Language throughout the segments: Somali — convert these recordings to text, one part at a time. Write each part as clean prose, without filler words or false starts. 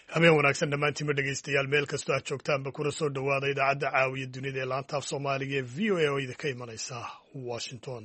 habeen wanaagsan dhammaantiinba dhegaystayaal meel kastoo aad joogtaanba kuna soo dhowaada idaacadda caawiya dunida ee laanta af soomaaliga ee v o a oo idinka imanaysa washington.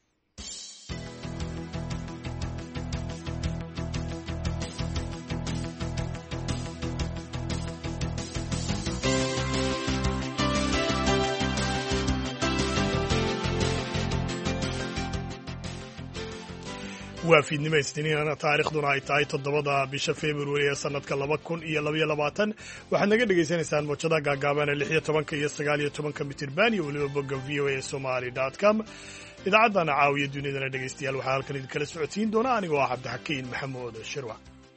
waa fiidnimo isniinana taariikhduna ay tahay 7 bisha February ee sanadka 2022 waxaad naga dhagaysanaysaan mowjadaha gaagaaban ee 16 iyo 19 mitirban iyo waliba bogga voasomali.com. idaacadana caawiya dunidana dhagaystayaal waxaa halkan idinkala socodsiin doona anigoo ah Cabdixakiin Maxamuud Shirwa.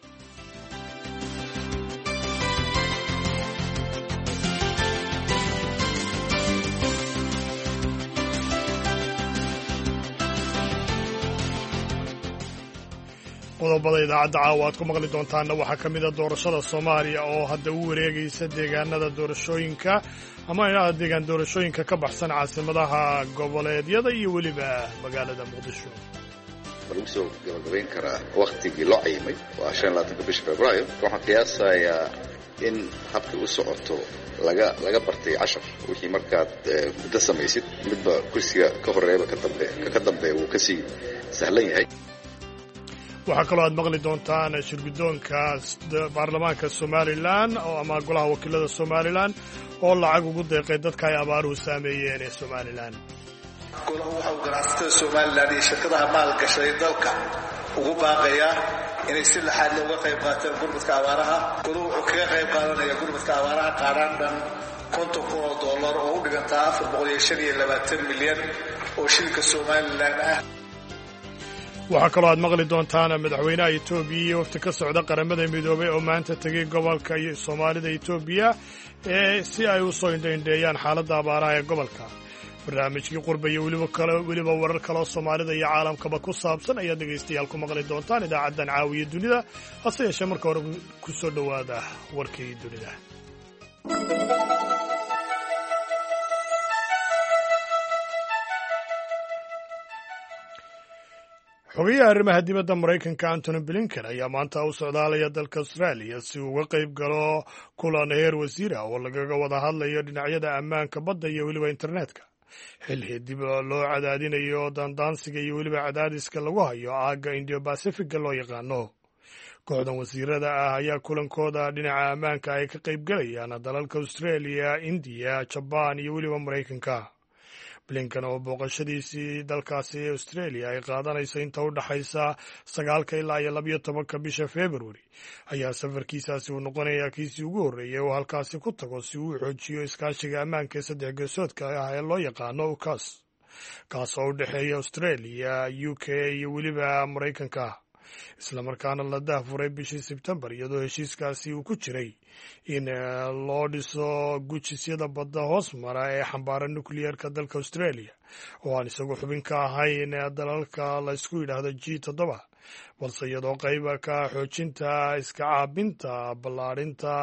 qodobada idaacadda caawa aad ku maqli doontaanna waxaa ka mid a doorashada Soomaaliya oo hadda u wareegaysa deegaanada doorashooyinka ama deegaan doorashooyinka ka baxsan caasimadaha goboleedyada iyo weliba magaalada Muqdisho. lagu soo gabagabayn karaa waqtigii loo cayimay waa 25 bisha Febraayo. waxaan qiyaasayaa in habka u socoto laga bartay 10 wixii markaad muddo samaysid midba kursiga ka horeeyba ka dambeeya wuu kasii sahlan yahay. waxaa kaloo aad maqli doontaan shirguddoonka baarlamaanka Somaliland oo ama golaha wakiilada Somaliland oo lacag ugu deeqay dadka ay abaaruhu saameeyeen ee Somaliland. golaha waxa uu ganacsatada Somaliland iyo shirkadaha maalgashay dalka ugu baaqayaa inay si laxaad looga qayb qaataan gurmadka abaaraha. goluhu wuxuu kaga qayb qaadanayaa gurmadka abaaraha qaaraan dhan $50,000 oo u dhiganta 425 milyan oo shilinka Somaliland ah. waxaa kaloo aad maqli doontaan madaxweynaha Itoobiya iyo wafdi ka socda qaramada midoobay oo maanta tegay gobolka Soomaalida Itoobiya si ay u soo indheeyaan xaaladda abaaraha ee gobolka. barnaamijkii qurba iyo weliba warar kale oo Soomaalida iyo caalamkaba ku saabsan ayaa dhegaystayaal ku maqli doontaan idaacaddan caawiya dunida. hase yeeshee marka hore ku soo dhowaada warkii dunida. xogayaha arrimaha dibadda Maraykanka Antony Blinken ayaa maanta u socdaalaya dalka Australia si uu uga qayb galo kulan heer wasiir ah oo lagaga wada hadlayo dhinacyada ammaanka badda iyo weliba internetka xilli dib loo cadaadinayo daandaansiga iyo weliba cadaadiska lagu hayo aagga Indo-Pacific loo yaqaano. kooxdan wasiirada ah ayaa kulankooda dhinaca ammaanka ay ka qayb galayaan dalalka Australia, India, Japan iyo weliba Maraykanka. Blinken oo booqashadiisii dalkaasi Australia ay qaadanayso inta u dhaxaysa 9 ilaa 12 bisha February ayaa safarkiisaasi uu noqonayaa kiisii ugu horreeyay oo halkaasi ku tago si uu xoojiyo iskaashiga ammaanka ee saddex geesoodka ah ee loo yaqaano UCAS kaas oo u dhexeeya Australia, UK iyo weliba Maraykanka. islamarkaana la daahfuray bishii Sebtembar iyadoo heshiiskaasi uu ku jiray in loo dhiso gujisyada badda hoos mara ee xambaara nukliyeerka dalka Australia oo aan isagu xubin ka ahayn dalalka la isku yidhaahdo G7 balse iyadoo qayb ka xoojinta iska caabinta ballaarinta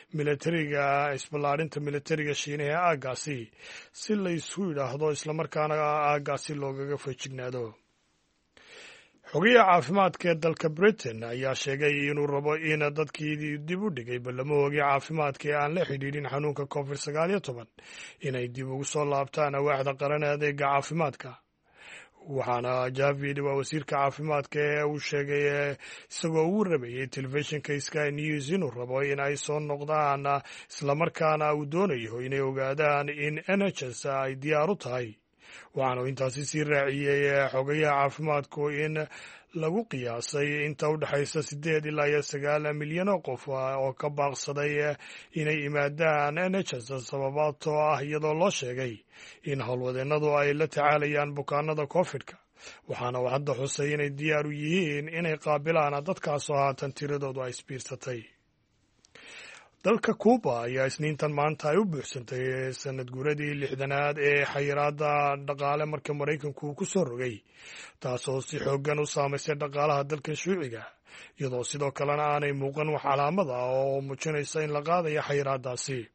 militariga Shiinaha ee aaggaasi si la isku yidhaahdo islamarkaana aaggaasi loogaga feejignaado. xogayaha caafimaadka ee dalka Britain ayaa sheegay inuu rabo in dadkii dib u dhigay ballamoogii caafimaadka ee aan la xidhiidhin xanuunka COVID-19 inay dib ugu soo laabtaan waaxda qaran ee adeega caafimaadka. waxaana Javid waa wasiirka caafimaadka ee uu sheegay isagoo uu rabayay telefishinka Sky News inuu rabo in ay soo noqdaan islamarkaana uu doonayo inay ogaadaan in NHS ay diyaar u tahay. waxaanu intaasi sii raaciyey xogayaha caafimaadku in lagu qiyaasay inta u dhaxaysa 8 ilaa 9 milyan oo qof oo ka baaqsaday inay yimaadaan NHS sababtoo ah iyadoo loo sheegay in howlwadeennadu ay la tacaalayaan bukaanada COVID-ka. waxaana uu hadda xusay inay diyaar u yihiin inay qaabilaan dadkaasoo haatan tiradoodu ay isbiirsatay. dalka Cuba ayaa isniintan maanta ay u buuxsantay sanad guuradii 60aad ee xayiraadda dhaqaale marka Maraykanku uu ku soo rogay taasoo si xooggan u saamaysay dhaqaalaha dalka shuuciga iyadoo sidoo kalena aanay muuqan wax calaamad ah oo muujinaysa in la qaadayo xayiraaddaasi.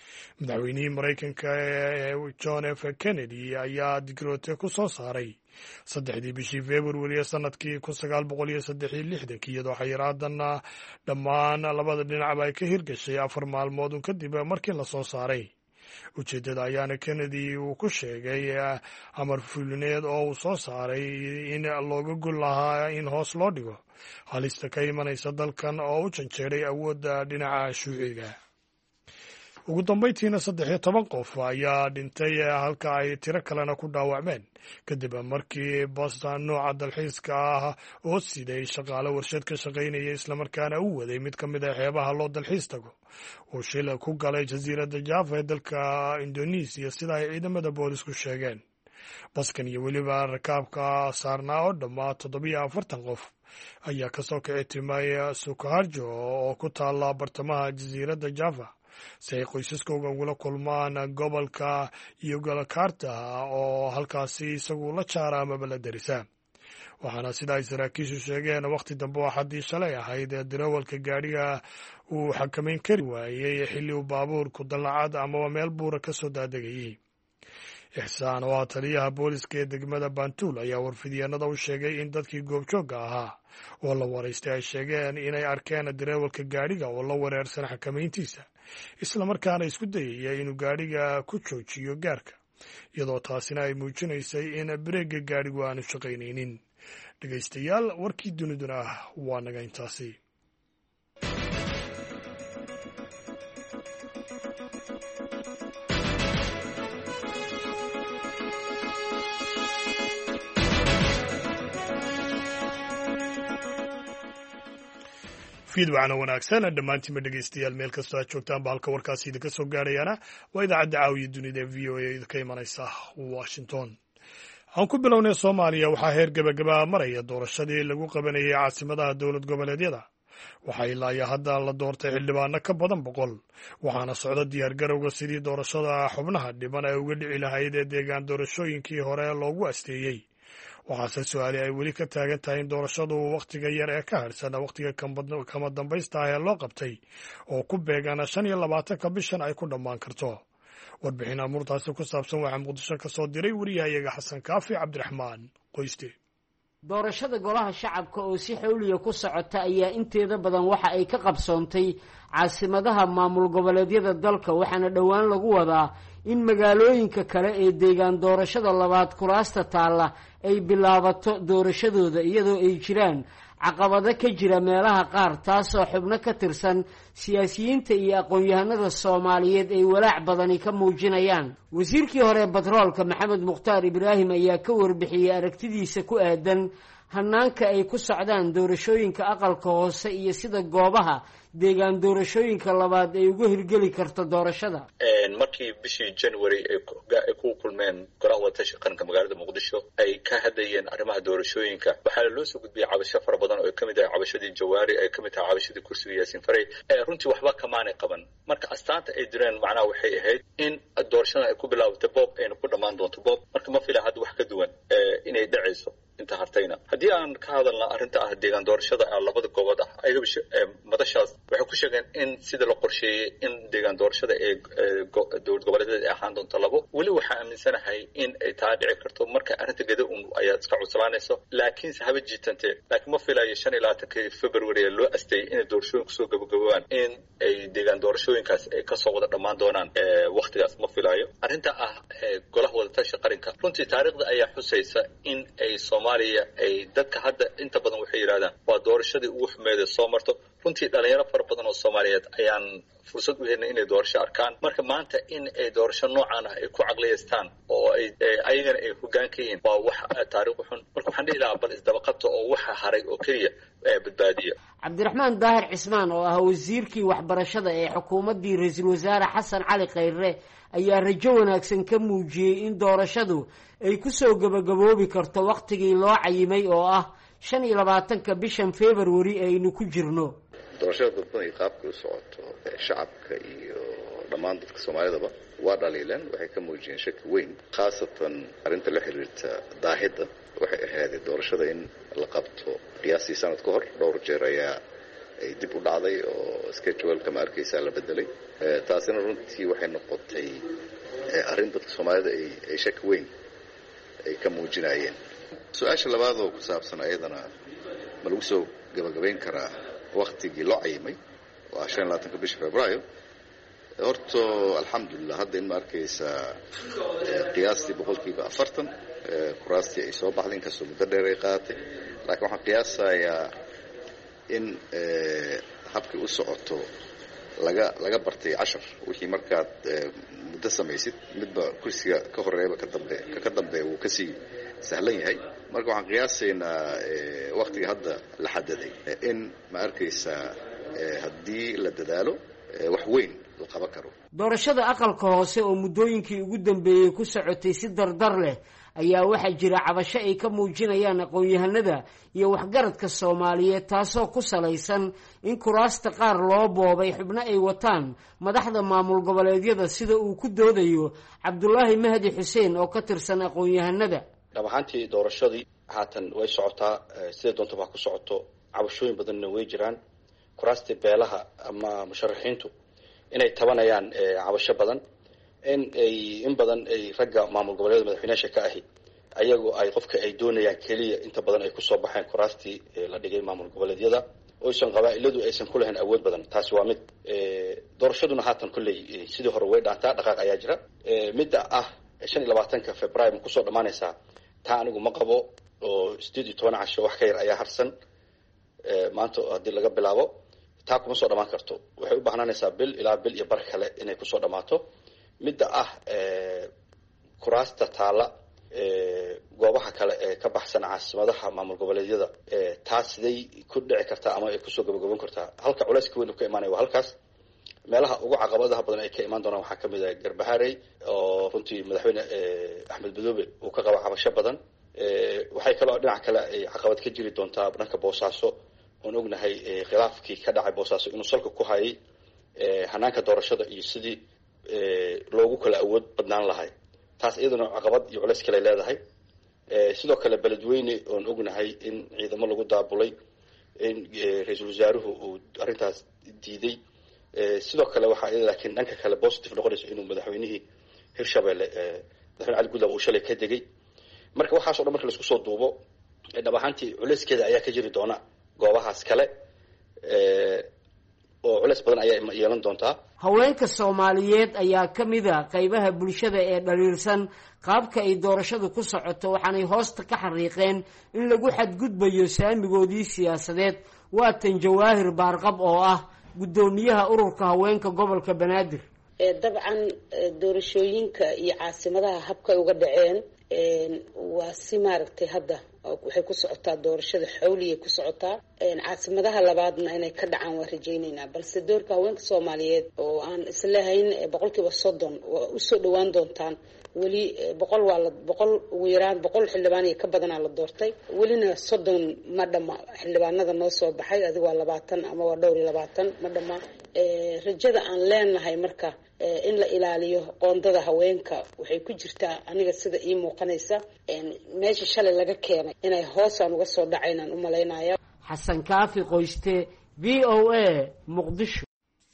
madaxweynihii maraykanka John F. Kennedy ayaa digroote ku soo saaray 3 bishii February sanadkii 1963 iyadoo xayiraadan dhammaan labada dhinacba ay ka hirgashay 4 maalmood kadib markii la soo saaray. ujeeddada ayaana Kennedy uu ku sheegay amar fulineed oo uu soo saaray in looga gol lahaa in hoos loo dhigo halista ka imanaysa dalkan oo u janjeeray awoodda dhinaca shuuciga. ugu dambayntiina 13 qof ayaa dhintay halka ay tiro kalena ku dhaawacmeen kadib markii bas nooca dalxiiska ah oo siday shaqaale warshad ka shaqaynaya islamarkaana u waday mid ka mid ah xeebaha loo dalxiis tago oo shil ku galay jasiiradda Java ee dalka Indonesia sida ay ciidamada boolisku sheegeen. baskan iyo weliba rakaabka saarnaa oo dhammaa 47 qof ayaa ka soo kici timay Sukoharjo oo ku taala bartamaha jasiiradda Java si ay qoysaskooda ugula kulmaan gobolka Yogyakarta oo halkaasi isagu la jaara amaba la darisa. waxaana sida ay saraakiishu sheegeen waqti dambe oo xaddii shalay ahayd darawalka gaadhiga uu xakamayn kari waayey xilli uu baabuurku dallacad amaba meel buura ka soo daadegayey. Ixsaan oo taliyaha booliska ee degmada Bantul ayaa warfidyaanada u sheegay in dadkii goobjoogga ahaa oo la waraystay ay sheegeen inay arkeen darawalka gaadhiga oo la wereersan xakamayntiisa islamarkaana isku dayaya inuu gaadhiga ku joojiyo gaarka iyadoo taasina ay muujinaysay in bareegga gaadhigu aanu shaqaynaynin. dhegaystayaal warkii duniduna waa naga intaasi. fiidwacna wanaagsan dhammaantiinba dhegaystayaal meel kastoo aad joogtaanba halka warkaasi idinka soo gaadhayaana waa idaacadda caawiya dunida ee v o a idinka imanaysa Washington. aan ku bilownay Soomaaliya waxaa heer gabagaba maraya doorashadii lagu qabanayay caasimadaha dowlad goboleedyada. waxaa ilaa hadda la doortay xildhibaano ka badan 100 waxaana socda diyaar garowga sidii doorashada xubnaha dhiban ay uga dhici lahayd ee deegaan doorashooyinkii hore loogu asteeyey. waxaase su-aali ay weli ka taagan tahay in doorashadu wakhtiga yar ee ka harsan wakhtiga kama dambaysta ah ee loo qabtay oo ku beegan 25 bishan ay ku dhammaan karto. warbixin amuurtaasi ku saabsan waxaa Muqdisho ka soo diray wariyahayaga Xasan Kaafi Cabdiraxmaan Qoyste. doorashada golaha shacabka oo si xawliya ku socota ayaa inteeda badan waxa ay ka qabsoontay caasimadaha maamul goboleedyada dalka waxaana dhowaan lagu wadaa in magaalooyinka kale ee deegaan doorashada labaad kuraasta taalla ay bilaabato doorashadooda iyadoo ay jiraan caqabado ka jira meelaha qaar taasoo xubno ka tirsan siyaasiyiinta iyo aqoon-yahanada Soomaaliyeed ay walaac badani ka muujinayaan. wasiirkii hore batroolka Maxamed Mukhtaar Ibraahim ayaa ka warbixiyay aragtidiisa ku aadan hanaanka ay ku socdaan doorashooyinka aqalka hoose iyo sida goobaha deegaan doorashooyinka labaad ay ugu hirgeli karto doorashada. markii bishii January ay ku kulmeen golaha wadatashiga qaranka magaalada Muqdisho ay ka hadlayeen arrimaha doorashooyinka waxaa loo soo gudbiyay cabasho fara badan oo kamid ah cabashadii Jawaari ay kamid tahay cabashadii kursiga Yaasiin Faray runtii waxba kamaanay qaban. marka astaanta ay direen macnaha waxay ahayd in doorashada ay ku bilaabato boob ayna ku dhamaan doonto boob. marka ma fila had wax ka duwan inay dhacayso inta hartayna. haddii aan ka hadalna arrinta ah deegaan doorashada labada goobood ah ay madashaas waxay ku sheegeen in sida la qorsheeyay in deegaan doorashada ee dowlad goboleedyada ay ahaan doonto 2 weli waxaa aaminsanahay in ay taa dhici karto marka arrinta gada ayaa iska cuslaanayso laakiinse haba jiitante laakiin ma filayo 25 February loo asteeyay in doorashooyinku soo gabagabaan in ay deegaan doorashooyinkaas ay ka soo wada dhamaan doonaan waqtigaas ma filayo. arrinta ah golaha wadatashiga qaranka runtii taariikhda ayaa xusaysa in ay Soomaaliya ay dadka hadda inta badan waxay yiraahdaan waa doorashadii ugu xumeeyay soo marto. runtii dhalinyaro fara badan oo Soomaaliyeed ayaan fursad u helnay inay doorasho arkaan. marka maanta in ay doorasho noocan ah ay ku caqliyeystaan oo ay ayagana ay hoggaan ka yihiin waa wax taariikh xun. marka waxaan dhihi lahaa bal isdaba qabto oo waxa haray oo kaliya badbaadiyo. Cabdiraxmaan Daahir Cismaan oo ah wasiirkii waxbarashada ee xukuumaddii ra'iisul wasaare Xasan Cali Khayre ayaa rajo wanaagsan ka muujiyay in doorashadu ay ku soo gabagaboobi karto waqtigii loo cayimay oo ah 25 bishan February aynu ku jirno. doorashada dadban ay qaabka u socoto shacabka iyo dhammaan dadka Soomaalidaba waa dhaliilan waxay ka muujiyeen shaki weyn khaasatan arrinta la xiriirta daahida waxay ahayd doorashada in la qabto qiyaastii sanad ka hor dhowr jeer ayaa ay dib u dhacday oo schedule-ka ma arkaysaa la bedelay taasina runtii waxay noqotay arrin dadka Soomaalida ay shaki weyn ay ka muujinayeen. Su-aasha labaad oo ku saabsan ayadana ma lagu soo gabagabayn karaa waqtigii loo cayimay waa 25 bisha Febraayo. horto alxamdulillah hadda in ma arkaysaa qiyaastii 40% kuraastii ay soo baxdeen kasoo muddo dheer ay qaatay laakiin waxaan qiyaasayaa in habkii u socoto laga bartay 10 wixii markaad muddo samaysid midba kursiga ka horeeyba ka dambeeya uu kasii sahlan yahay marka waxaan qiyaasaynaa waqtiga hadda la xadaday in ma arkaysaa haddii la dadaalo wax weyn la qaban karo. doorashada aqalka hoose oo muddooyinkii ugu dambeeyey ku socotay si dardar leh ayaa waxaa jira cabasho ay ka muujinayaan aqoon-yahanada iyo waxgaradka Soomaaliyeed taasoo ku salaysan in kuraasta qaar loo boobay xubno ay wataan madaxda maamul goboleedyada sida uu ku doodayo Cabdullaahi Mahdi Xuseen oo ka tirsan aqoon-yahanada. dhabaantii doorashadii haatan way socotaa sida doonto wax ku socoto cabashooyin badanna way jiraan kuraasta beelaha ama musharaxiintu inay tabanayaan cabasho badan in badan ay ragga maamul goboleedyada madaxweynaha ka ahi ayagu ay qofka ay doonayaan kaliya inta badan ay ku soo baxeen kuraastii la dhigay maamul goboleedyada oo aysan qabaa'iladu aysan ku lahayn awood badan taasi waa mid doorashaduna haatan kulley sidii hore way dhaantaa dhaqaaq ayaa jira midda ah 25 Febraayo ku soo dhamaanaysa taa anigu ma qabo oo 18 casho wax ka yar ayaa harsan maanta hadii laga bilaabo taa kuma soo dhamaan karto waxay u baahnanaysaa bil ilaa bil iyo bar kale inay ku soo dhamaato midda ah kuraasta taala goobaha kale ee ka baxsan caasimadaha maamul goboleedyada taas siday ku dhici kartaa ama ay ku soo gabagaban kartaa halka culayska weyn ka imaanaya waa halkaas meelaha ugu caqabadaha badan ay ka imaan doonaan waxaa kamid ah Garbaharey oo runtii madaxweyne Axmed Madoobe uu ka qabo cabasho badan waxay kaloo dhinaca kale ay caqabad ka jiri doontaa dhanka Boosaaso oon ognahay khilaafkii ka dhacay Boosaaso inuu salka ku hayay hanaanka doorashada iyo sidii loogu kala awood badnaan lahay taas iyaduna caqabad iyo culays kale leedahay sidoo kale beledweyne oon ognahay in ciidamo lagu daabulay in ra'iisul wasaaruhu uu arintaas diiday sidoo kale waxa ay laakiin dhanka kale positive noqonayso inuu madaxweynihii Hirshabelle madaxweyne Cali Gudlaaw uu shalay ka degay marka waxaas oo dhan marka la isku soo duubo dhabaantii culayskeeda ayaa ka jiri doona goobahaas kale oo culays badan ayaa yeelan doontaa. haweenka Soomaaliyeed ayaa ka mid ah qaybaha bulshada ee dhaliilsan qaabka ay doorashadu ku socoto waxaanay hoosta ka xariiqeen in lagu xadgudbayo saamigoodii siyaasadeed waatan Jawaahir Baarqab oo ah gudoomiyaha ururka haweenka gobolka Banaadir. dabcan doorashooyinka iyo caasimadaha habka uga dhaceen waa si maaragtay hadda waxay ku socotaa doorashada xawliye ku socotaa caasimadaha labaadna inay ka dhacaan waa rajaynaynaa balse doorka haweenka Soomaaliyeed oo aan islahayn 30% u soo dhawaan doontaan weli 100 ugu yaraan 100 xildhibaan ka badanaa la doortay welina 30 ma dhama xildhibaanada noo soo baxay adiga waa 20 ama waa dhowr 20 ma dhama rajada aan leenahay marka in la ilaaliyo qoondada haweenka waxay ku jirtaa aniga sida ii muuqanaysa meesha shalay laga keenay inay hoos aan uga soo dhacaynaan u maleynaya. Xasan Kaafi Qoyste VOA Muqdisho.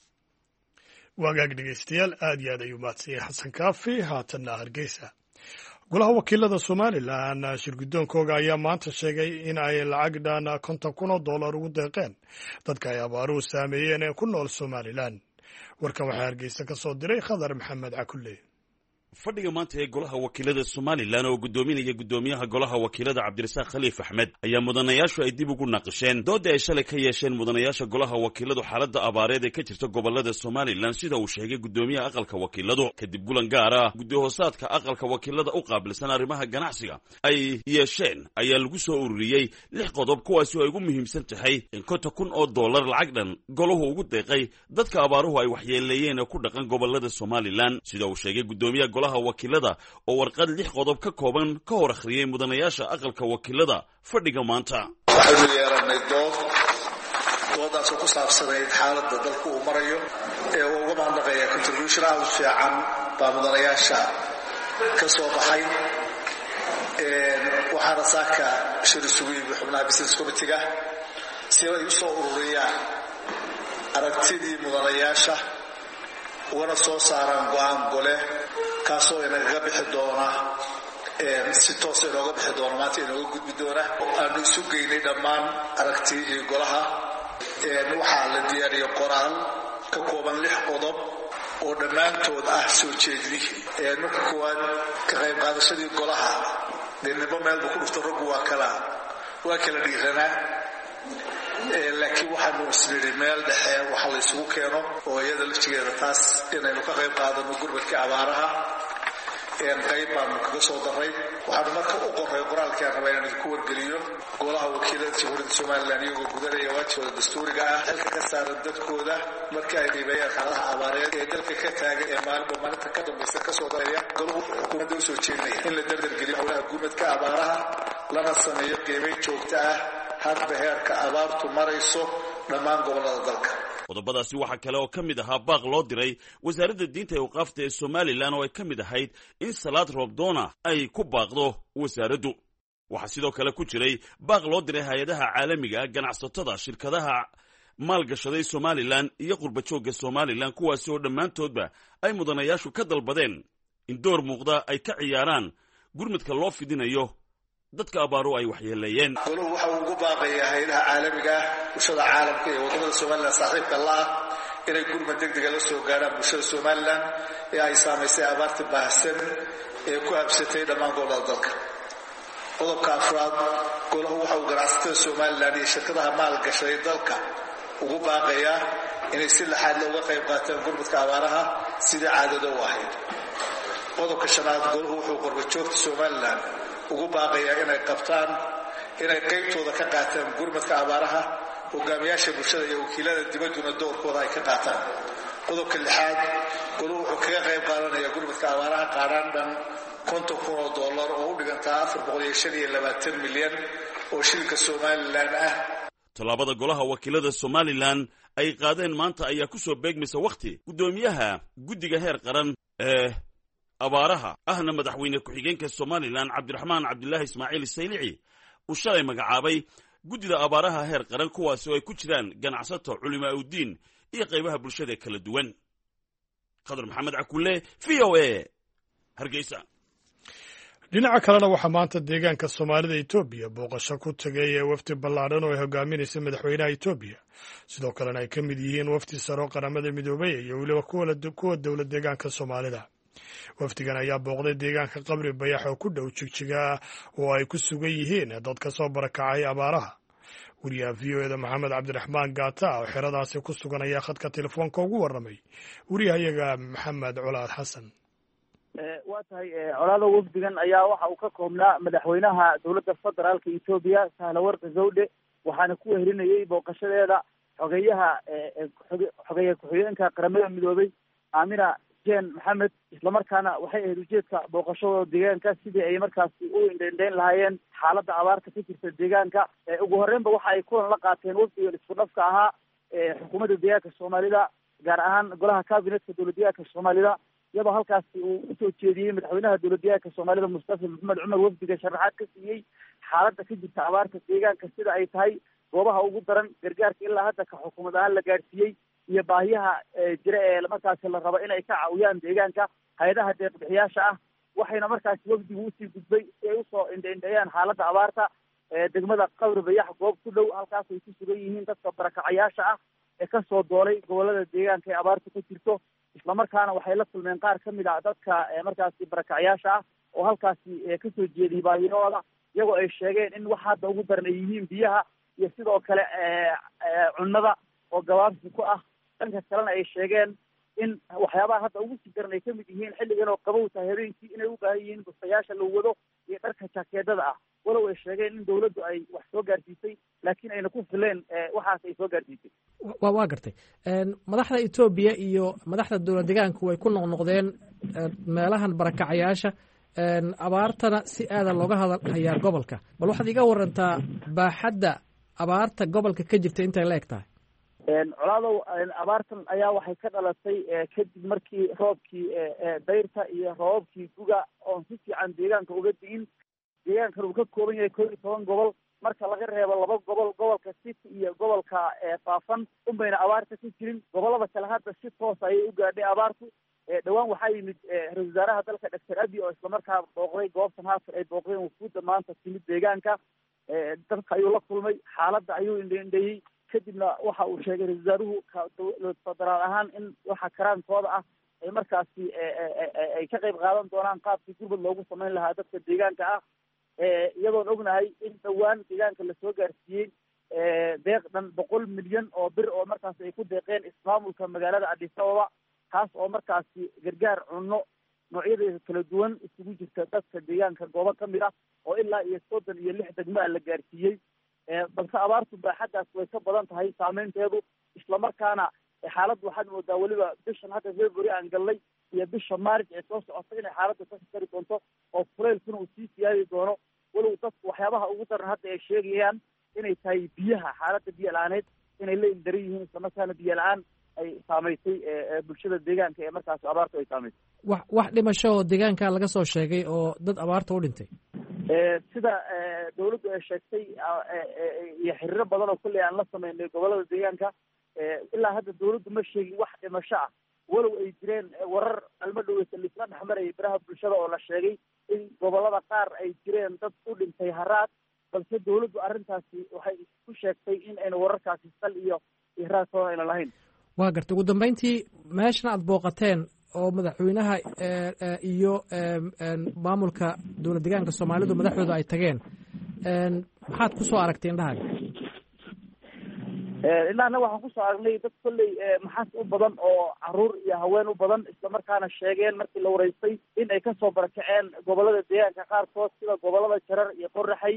wagaag dhegeystayaal aad iyo aad ayuu mahadsanyahay Xasan Kaafi haatanna Hargeysa. golaha wakiilada Somaliland shirgudoonkooga ayaa maanta sheegay in ay lacag dhan $50,000 ugu deeqeen dadka ay abaaruhu saameeyeen ee ku nool Somaliland. warkan waxaa Hargeysa ka soo diray Khadar Maxamed Cakulle. fadhiga maanta ee golaha wakiilada Somaliland oo gudoominaya gudoomiyaha golaha wakiilada Cabdirasaaq Khaliif Axmed ayaa mudanayaashu ay dib ugu naqasheen doodda ay shalay ka yeesheen mudanayaasha golaha wakiiladu xaaladda abaareed ee ka jirta gobolada Somaliland sida uu sheegay gudoomiyaha aqalka wakiiladu kadib kulan gaar ah guddi-hoosaadka aqalka wakiilada u qaabilsan arrimaha ganacsiga ay yeesheen ayaa lagu soo ururiyey 6 qodob kuwaasi oo ay ugu muhiimsan tahay in $50,000 lacag dhan golahu ugu deeqay dadka abaaruhu ay waxyeeleeyeen ee ku dhaqan gobolada Somaliland sida uu sheegay gudoomiyaha golaha wakiilada oo warqad 6 qodob ka kooban ka hor akhriyay mudanayaasha aqalka wakiilada fadhiga maanta. waxaanu yeelanay doodaas oo ku saabsanayd xaaladda dalku uu marayo ee uu uga mahadnaqaya contribution aad u fiican baa mudanayaasha ka soo baxay waxaana saaka shir isugu yimi xubnaha business committee-ga si ay u soo ururiyaan aragtidii mudanayaasha ugana soo saaraan go-aan gole kaasoo inagaga bixi doona si toos inooga bixi doona maanta inooga gudbi doona aanu isu geynay dhammaan aragtidii golaha waxaa la diyaariyey qoraal ka kooban 6 qodob oo dhammaantood ah soo jeedli marka koowaad ka qayb qaadashadii golaha ninba meel buu ku dhufto raggu waa kala dhiiranaa laakiin waxaanu isnidhi meel dhexe waxa la isugu keeno oo iyada laftigeeda taas inaynu ka qayb qaadano gurmadka abaaraha qayb baanu kaga soo daray waxaanu marka u qoray qoraalkii aan rabaa inaan ku wargeliyo golaha wakiilada jamhuuriyadda somalilan iyagoo gudanaya waajibooda dastuuriga ah xilka ka saaran dadkooda marka ay qiimeeyaan xaaladaha abaareed ee dalka ka taagan ee maalinta ka dambaysa kasoo daraya golahu xukuumadda usoo jeedinaya in la dardargeliyo howlaha gurmadka abaaraha lana sameeyo qiimeyn joogto ah hadba heerka abaartu marayso dhammaan gobollada dalka qodobadaasi waxaa kale oo ka mid ahaa baaq loo diray wasaaradda diinta ee awqaafta ee somalilan oo ay ka mid ahayd in salaad roobdoona ay ku baaqdo wasaaraddu waxaa sidoo kale ku jiray baaq loo diray hay-adaha caalamiga ganacsatada shirkadaha maalgashaday somalilan iyo qurbajoogga somalilan kuwaasi oo dhammaantoodba ay mudanayaashu ka dalbadeen in door muuqda ay ka ciyaaraan gurmadka loo fidinayo dadka abaaru ay waxyeeleeyeen goluhu waxa uu ugu baaqayaa hay'adaha caalamiga ah bulshada caalamka iyo wadamada somalilan saaxiibka la ah inay gurmad degdega la soo gaaraan bulshada somalilan ee ay saamaysay abaarta baahsan ee ku habsatay dhammaan gobollada dalka qodobka afraad goluhu waxa uu ganacsatada somalilan iyo shirkadaha maalgashaday dalka ugu baaqayaa inay si laxaad looga qayb qaataan gurmadka abaaraha sidii caadada u ahayd qodobka shanaad goluhu wuxuu qurbajoogta somalilan ugu baaqayaa inay qaybtooda ka qaataan gurmadka abaaraha hogaamiyaasha bulshada iyo wakiilada dibadduna doorkooda ay ka qaataan qodobka lixaad goluhu wuxuu kaga qayb qaadanayaa gurmadka abaaraha qaadhaan dhan $50,000 oo u dhigantaa 425 milyan oo shilinka somalilan ah tallaabada golaha wakiilada somalilan ay qaadeen maanta ayaa ku soo beegmaysa wakhti guddoomiyaha guddiga heer qaran ee abaaraha ahna madaxweyne ku-xigeenka somalilan cabdiraxmaan cabdilaahi ismaaciil saylici uu shalay magacaabay guddida abaaraha heer qaran kuwaasi oo ay ku jiraan ganacsato culimaa uddiin iyo qaybaha bulshada kala duwan qadar maxamed cakulle v o a hargeysa dhinaca kalena waxaa maanta deegaanka soomaalida etoobiya booqasho ku tegay ee wafdi ballaadhan oo ay hogaaminaysa madaxweynaha etoobiya sidoo kalena ay ka mid yihiin wafdi saro qaramada midoobay iyo weliba kuwa dowlad deegaanka soomaalida wafdigan ayaa booqday deegaanka qabri bayax oo ku dhow jigjiga oo ay ku sugan yihiin dad ka soo barakacay abaaraha wariyaha v o eda maxamed cabdiraxmaan gaata oo xeradaasi ku sugan ayaa khadka telefoonka ugu warramay wariyahayaga maxamed colaad xasan waa tahay colaada wafdigan ayaa waxa uu ka koobnaa madaxweynaha dowladda federaalka etoobiya sahlawarka zawde waxaana ku wehelinayay booqashadeeda xogeeyaha xogeeye ku-xigeenka qaramada midoobay aamina jen maxamed islamarkaana waxay ahayd ujeedka booqashadooda deegaanka sidii ay markaasi u indhendhayn lahaayeen xaaladda abaarta ka jirta deegaanka ugu horreynba waxa ay kulan la qaateen wafdigan isku dhafka ahaa xukuumadda deegaanka soomaalida gaar ahaan golaha cabinetka dowlad deegaanka soomaalida iyadoo halkaasi uu usoo jeediyey madaxweynaha dowlad deegaanka soomaalida mustafa maxamed cumar wafdiga sharaxaad ka siiyey xaaladda ka jirta abaarta deegaanka sida ay tahay goobaha ugu daran gargaarka ilaa hadda ka xukuumad ahaan la gaadhsiiyey iyo baahiyaha jira ee markaasi la rabo inay ka caawiyaan deegaanka hay-adaha deeqbixiyaasha ah waxayna markaasi wafdigu usii gudbay si ay usoo indhaindheeyaan xaaladda abaarta degmada qabri bayax goob ku dhow halkaas ay ku sugan yihiin dadka barakacayaasha ah ee kasoo doolay gobolada deegaanka ee abaarta ka jirto islamarkaana waxay la kulmeen qaar ka mid ah dadka markaasi barakacayaasha ah oo halkaasi kasoo jeediyay baahiyahooda iyagoo ay sheegeen in wax hadda ugu daran ay yihiin biyaha iyo sidoo kale cunnada oo gabaabsi ku ah dhanka kalena ay sheegeen in waxyaabaha hadda ugu sii daran ay kamid yihiin xilligan oo qabow tahay habeenkii inay u baahan yihiin bustayaasha la wado iyo dharka jaakeedada ah walow ay sheegeen in dawladdu ay wax soo gaarsiisay laakiin ayna ku fileen waxaas ay soo gaarsiisay waa gartay madaxda etoobiya iyo madaxda dowlad deegaanku way ku noqnoqdeen meelahan barakacayaasha abaartana si aadan looga hadalhayaa gobolka bal waxaad iga warantaa baaxadda abaarta gobolka ka jirta intay la eg tahay colaadow abaartan ayaa waxay ka dhalatay kadib markii roobkii dayrta iyo roobabkii guga oon si fiican deegaanka uga di'in deegaankan uu ka kooban yahay 11 gobol marka laga reebo 2 gobol gobolka gobolka city iyo gobolka faafan unbayna abaarta ka jirin. gobolada kale hadda si toos ayay u gaadhay abaartu. dhowaan waxaa yimid ra-iisul wasaaraha dalka Dr. Abiy oo islamarkaa booqday goobtan haatan ay booqdeen wufuudda maanta timid deegaanka. dadka ayuu la kulmay, xaaladda ayuu indheeyey, kadibna waxa uu sheegay ra-iisul wasaaruhu federaal ahaan in waxa karaankooda ah ay markaasi ay ka qayb qaadan doonaan qaabkii gurbad loogu samayn lahaa dadka deegaanka ah. iyadoon ognahay in dhowaan deegaanka lasoo gaarsiiyey deeq dhan 100 milyan oo bir oo markaasi ay ku deeqeen ismaamulka magaalada Addis Ababa, taas oo markaasi gargaar cunno noocyadeeda kala duwan isugu jirta dadka deegaanka goobo ka mid ah oo ilaa iyo 36 degmo la gaarsiiyey. balse abaartu baaxaddaas way ka badan tahay saameynteedu, islamarkaana xaaladdu waxaad moodaa weliba bishan hadda February aan galnay iyo bisha March ee soo socota inay xaaladdu ka sii dari doonto oo kuleylkuna uu sii siyaadi doono. walow dadku waxyaabaha ugu daran hadda ay sheegayaan inay tahay biyaha, xaaladda biyo la-aaneed inay la ildaran yihiin, islamarkaana biyo la-aan ay saamaysay bulshada deegaanka ee markaas abaartu ay saamaysay. wax dhimasho oo deegaanka laga soo sheegay oo dad abaarta u dhintay sida dawladdu ay sheegtay iyo xiriiro badan oo kulley aan la sameynay gobolada deegaanka, ilaa hadda dawladdu ma sheegin wax dhimasho ah, walow ay jireen warar alma dhoweysa lisla dhexmarayay biraha bulshada oo la sheegay in gobolada qaar ay jireen dad u dhintay haraad, balse dawladdu arrintaasi waxay ku sheegtay in ayna wararkaasi sal iyo raadkooda ayna lahayn. waa gartay. ugu dambeyntii meeshan aad booqateen oo madaxweynaha iyo maamulka dowlad deegaanka Soomaalidu madaxdooda ay tageen, maxaad ku soo aragtay indhahaaga? ilaa waxaan kusoo aragnay dad kolley maxas u badan oo caruur iyo haween u badan, islamarkaana sheegeen markii la wareystay in ay kasoo barakaceen gobolada deegaanka qaarkood sida gobolada Jarar iyo Qoraxay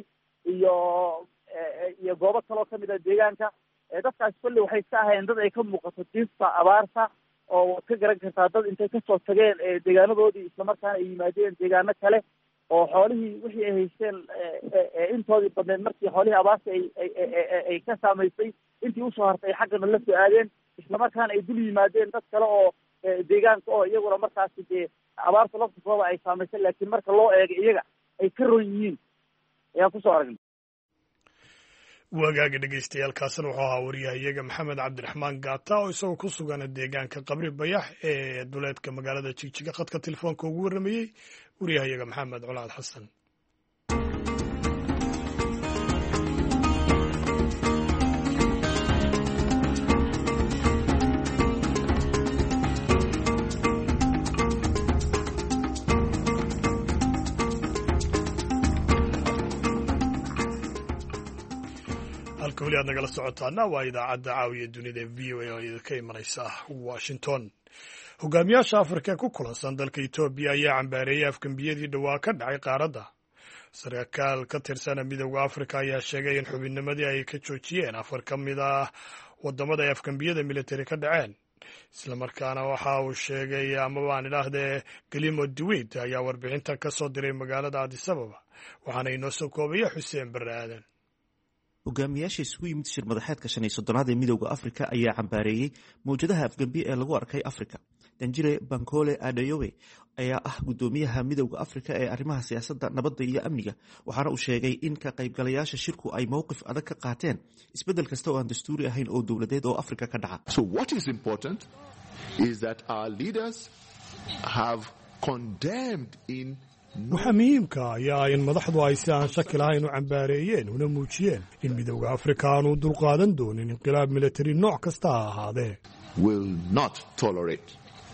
iyo goobo kaloo kamid ah deegaanka. dadkaas kolley waxay ka ahayn dad ay ka muuqato diifta abaarta, oo waad ka garan kartaa dad intay kasoo tageen deegaanadoodii islamarkaana ay yimaadeen deegaano kale oo xoolihii wixii ay haysteen intoodii badneed markii xoolihii abaarta ay ka saamaysay intii usoo hartay ay xaggana la soo aadeen, islamarkaana ay dul yimaadeen dad kale oo deegaanka oo iyaguna markaasi dee abaarta laftikooda ay saamaysay, laakiin marka loo eego iyaga ay ka ron yihiin ayaan kusoo aragnay. wagaaga dhegeystayaaalkaasina wuxuu ahaa wariyahayaga maxamed cabdiraxmaan gaata oo isagoo ku sugan deegaanka qabri bayax ee duleedka magaalada jigjiga khadka telefoonka ugu warramayey wariyahayaga maxamed colaad xasan. halka weli aad nagala socotaana waa idaacadda caawiya dunida ee v o a oo idinka imanaysa Washington. hogaamiyaasha Afrika ku kulansan dalka Ethiopia ayaa cambaareeyay afgambiyadii dhawaa ka dhacay qaaradda. sarkaal ka tirsan midowga Afrika ayaa sheegay in xubinnimadii ay ka joojiyeen afar ka mid ah wadamada ay afgambiyada military ka dhaceen. isla markaana waxa uu sheegay ama baan idhaahdee Galimo Duwid ayaa warbixintan ka soo diray magaalada Addis Ababa, waxaana inoo soo koobaya Xuseen Barre Aadan. hogaamiyaasha isugu yimid shir madaxeedka 15aad ee midowda Afrika ayaa cambaareeyay mawjadaha afgambiye ee lagu arkay Afrika. Danjire Bankole Adeyowe ayaa ah gudoomiyaha midowda Afrika ee arrimaha siyaasadda, nabadda iyo amniga, waxaana uu sheegay in ka qaybgalayaasha shirku ay mowqif adag ka qaateen isbeddel kasta oo aan dastuuri ahayn oo dowladeed oo Afrika ka dhaca. So what is important is that our leaders have condemned in waxaa muhiimka ayaa in madaxdu ay si aan shaki lahayn u cambaareeyeen una muujiyeen in midowda Afrika aanu dulqaadan doonin inqilaab military nooc kasta ha ahaadee. will not tolerate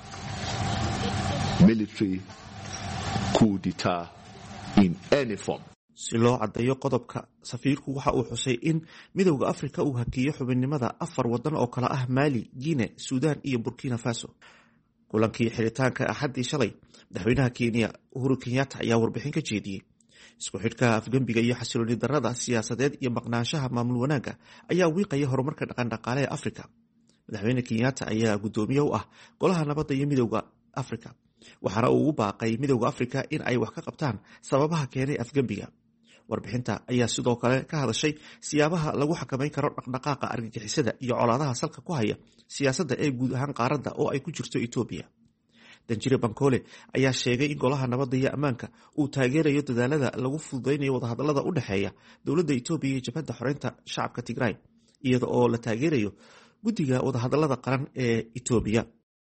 military coup d'etat in any form. si loo caddeeyo qodobka, safiirku waxa uu xusay in midowda Afrika uu hakiyo xubinnimada 4 wadan oo kala ah Mali, Guinea, Sudan iyo Burkina Faso. kulankii xiritaanka axaddii shalay, madaxweynaha Kenya Uhuru Kenyatta ayaa warbixin ka jeediyey. isku xidhka afgambiga iyo xasilooni darrada siyaasadeed iyo maqnaanshaha maamul wanaagga ayaa wiiqaya horumarka dhaqan-dhaqaale ee Afrika. madaxweyne Kenyatta ayaa gudoomiye u ah golaha nabadda iyo midowda Afrika, waxaana uu ugu baaqay midowda Afrika in ay wax ka qabtaan sababaha keenay afgambiga. warbixinta ayaa sidoo kale ka hadashay siyaabaha lagu xakameyn karo dhaqdhaqaaqa argagixisada iyo colaadaha salka ku haya siyaasadda ee guud ahaan qaaradda oo ay ku jirto Ethiopia. Danjire Bankole ayaa sheegay in golaha nabadda iyo ammaanka uu taageerayo dadaalada lagu fududeynayo wadahadallada u dhexeeya dowladda Ethiopia iyo jabhadda xoreynta shacabka Tigray, iyada oo la taageerayo guddiga wadahadalada qaran ee Itoobiya.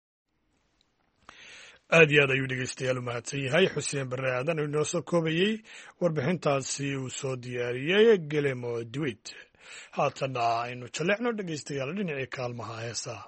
aad iyo aad ayuu dhegeystayaal u mahadsan yahay xuseen barre aadan inoo soo koobayey warbixintaasi uu soo diyaariyey Gelemo Duwit. haatana aynu jaleecno dhegeystayaal dhinacii kaalmaha heesaha.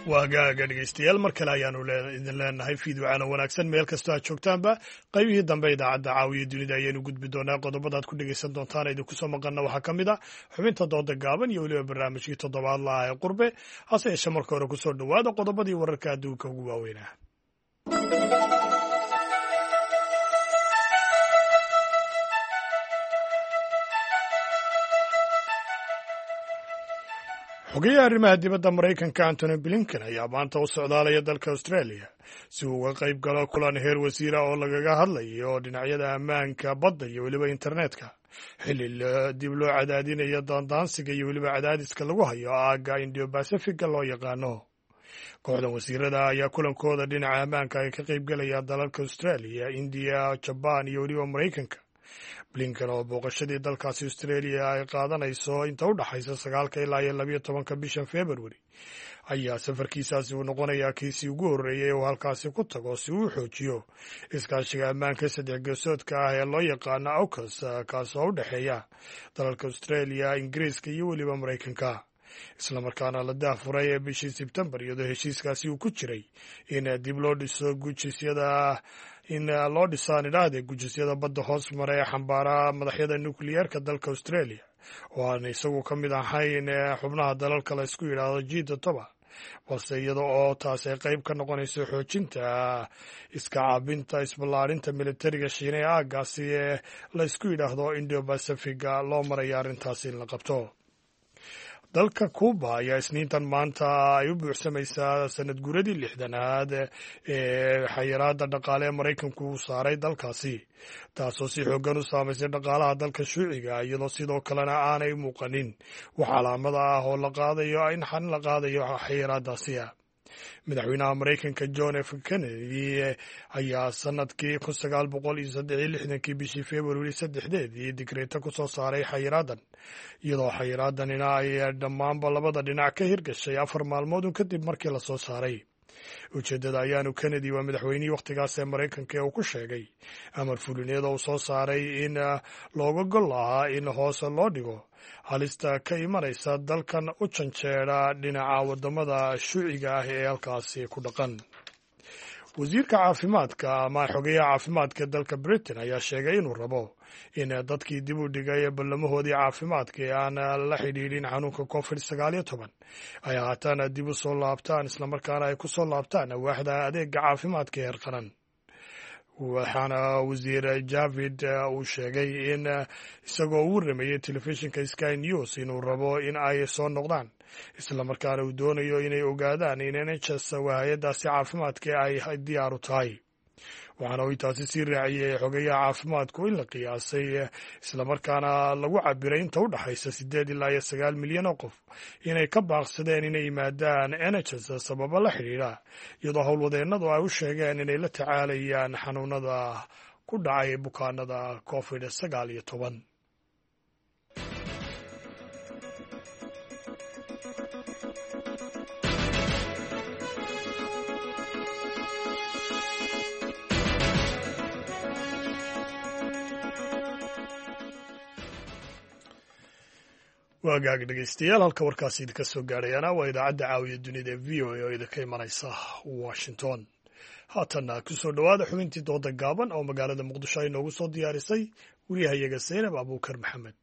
waa hagaaga dhegeystayaal mar kale ayaanu idin leenahay fiidwacana wanaagsan meel kastoo aad joogtaanba qaybihii dambe idaacadda caawiya dunida ayaynu gudbi doonaa qodobadaad ku dhegeysan doontaan idinku soo maqanna waxaa ka mid a xubinta dooda gaaban iyo weliba barnaamijkii toddobaadlaha ee qurbe hase yeeshee marka hore kusoo dhowaada qodobadii wararka adduunka ugu waaweynaa. xogeyaha arrimaha dibadda maraykanka antony blinken ayaa maanta u socdaalaya dalka australia si uu uga qayb galo kulan heer wasiira oo lagaga hadlayo dhinacyada ammaanka badda iyo weliba internetka xilli dib loo cadaadinayo daandaansiga iyo weliba cadaadiska lagu hayo aagga indio bacifiga loo yaqaano. kooxdan wasiirada ayaa kulankooda dhinaca ammaanka ay ka qayb galayaan dalalka australia, indiya, jabaan iyo weliba maraykanka. blinken oo booqashadii dalkaasi australia ay qaadanayso inta u dhaxaysa 9 ilaa 12 bishan february ayaa safarkiisaasi uu noqonayaa kiisii ugu horreeyay uu halkaasi ku tago si uu xoojiyo iskaashiga ammaanka saddex geesoodka ah ee loo yaqaano AUKUS kaasoo u dhexeeya dalalka australia, ingiriiska iyo weliba maraykanka. islamarkaana la daafuray ee bishii sebtembar iyadoo heshiiskaasi uu ku jiray in dib loo dhiso gujisyada badda hoos mara ee xambaara madaxyada nukliyeerka dalka australia oo aan isagu ka mid ahayn xubnaha dalalka la isku yidhaahdo G7 balse iyada oo taas ay qayb ka noqonayso xoojinta iska caabinta isballaarinta militariga Shiinaha ee aaggaasi ee la isku yidhaahdo Indo Pacifiga loo maraya arrintaasi in la qabto. dalka Cuba ayaa isniintan maanta ay u buuxsamaysaa sanad guuradii 60aad ee xayiraadda dhaqaale ee Maraykanku uu saaray dalkaasi taasoo si xoogan u saamaysay dhaqaalaha dalka shuuciga iyadoo sidoo kalena aanay muuqanin wax calaamada ah oo la qaadayo in xan la qaadayo xayiraaddaasi. madaxweynaha Maraykanka John F. Kennedy ayaa sanadkii 1963 bishii February 3 digreeta ku soo saaray xayiraadan iyadoo xayiraadanina ay dhammaanba labada dhinac ka hirgashay 4 maalmood kadib markii la soo saaray. ujeeddada ayaanu Kennedy waa madaxweynihii wakhtigaas ee Maraykanka ee uu ku sheegay amar fulineed oo soo saaray in looga gol lahaa in hoos loo dhigo halista ka imanaysa dalkan u janjeera dhinaca wadamada shuuciga ah ee halkaasi ku dhaqan. wasiirka caafimaadka ama xogeyaha caafimaadka dalka Britain ayaa sheegay inuu rabo in dadkii dib u dhigay ballamahoodii caafimaadka ee aan la xidhiidhin xanuunka COVID-19 ay haatan dib u soo laabtaan islamarkaana ay ku soo laabtaan waaxda adeega caafimaadka heer qaran. waxaana wasiir Javid uu sheegay in isagoo u waramayay telefishinka Sky News inuu rabo in ay soo noqdaan islamarkaana uu doonayo inay ogaadaan in NHS hay'adaasi caafimaadka ay diyaar u tahay. waxaana uu taasi sii raaciyay xogeyaha caafimaadku in la qiyaasay islamarkaana lagu cabiray inta u dhaxaysa 8 ilaa 9 milyan oo qof inay ka baaqsadeen inay yimaadaan NHS sababo la xidhiidha iyadoo howlwadeennadu ay u sheegeen inay la tacaalayaan xanuunada ku dhacay bukaanada COVID-19. waagaag dhegeystayaal halka warkaasi idinka soo gaadhayana waa idaacadda caawiya dunida ee VOA oo idinka imanaysa Washington. haatanna ku soo dhowaada xubintii dooda gaaban oo magaalada Muqdisho ay noogu soo diyaarisay wariyahayaga Zaynab Abuukar Maxamed.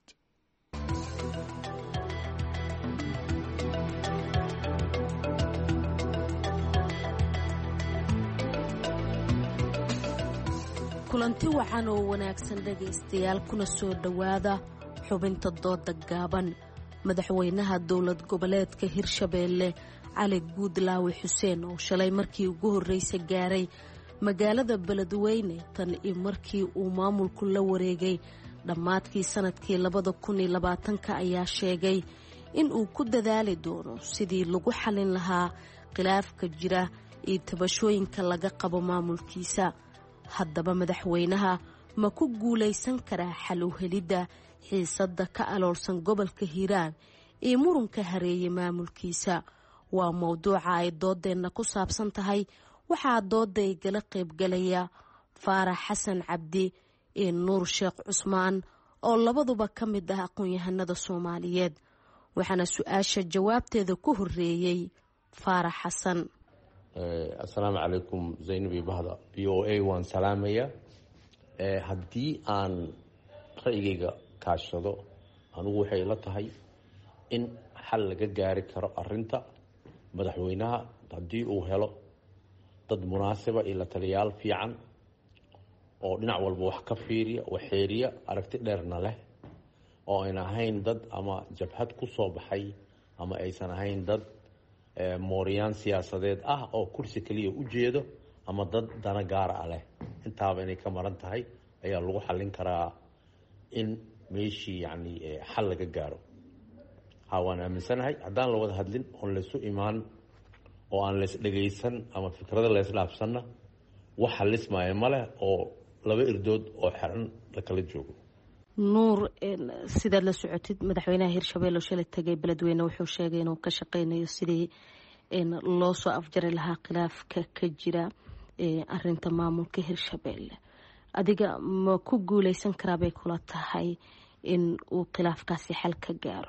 kulanti wacan oo wanaagsan dhegaystayaal kuna soo dhowaada xubinta dooda gaaban. madaxweynaha dowlad goboleedka Hirshabeelle Cali Guudlaawe Xuseen oo shalay markii ugu horreysay gaaray magaalada Beledweyne tan iyo markii uu maamulku la wareegay dhammaadkii sanadkii 2020 ayaa sheegay in uu ku dadaali doono sidii lagu xalin lahaa khilaafka jira iyo tabashooyinka laga qabo maamulkiisa. haddaba madaxweynaha ma ku guulaysan karaa xal u helidda xiisadda ka aloolsan gobolka Hiiraan iyo murunka hareeyay maamulkiisa? waa mowduuca ay doodeenna ku saabsan tahay. waxaa dooda igala qaybgalaya Faarax Xasan Cabdi iyo Nuur Sheekh Cusmaan oo labaduba ka mid ah aqoon-yahanada Soomaaliyeed. waxaana su-aasha jawaabteeda ku horreeyey faarax xasan. assalaamu calaykum zaynabi bahda v o a waan salaamaya. haddii aan ra'yigayga kaashado anigu waxay la tahay in xal laga gaari karo arinta madaxweynaha haddii uu helo dad munaasiba iyo la taliyaal fiican oo dhinac walba wax ka fiiriya waxeeriya aragti dheerna leh oo ayna ahayn dad ama jabhad ku soo baxay ama aysan ahayn dad mooriyaan siyaasadeed ah oo kursi keliya u jeedo ama dad dana gaara ah leh. intaaba inay ka maran tahay ayaa lagu xallin karaa in meeshii yacni xal laga gaaro. waan aaminsanahay haddaan la wada hadlin oon laysu imaan oo aan lays dhagaysan ama fikrado laysdhaafsanna wax xalismaayo ma leh oo laba irdood oo xiran la kala joogo. nuur, sidaad la socotid madaxweynaha hirshabelle oo shalay tegay beledweyne wuxuu sheegay inuu ka shaqeynayo sidii loo soo afjari lahaa khilaafka ka jira arinta maamulka hirshabelle. adiga ma ku guuleysan karaabay kula tahay in uu khilaafkaasi xal ka gaaro?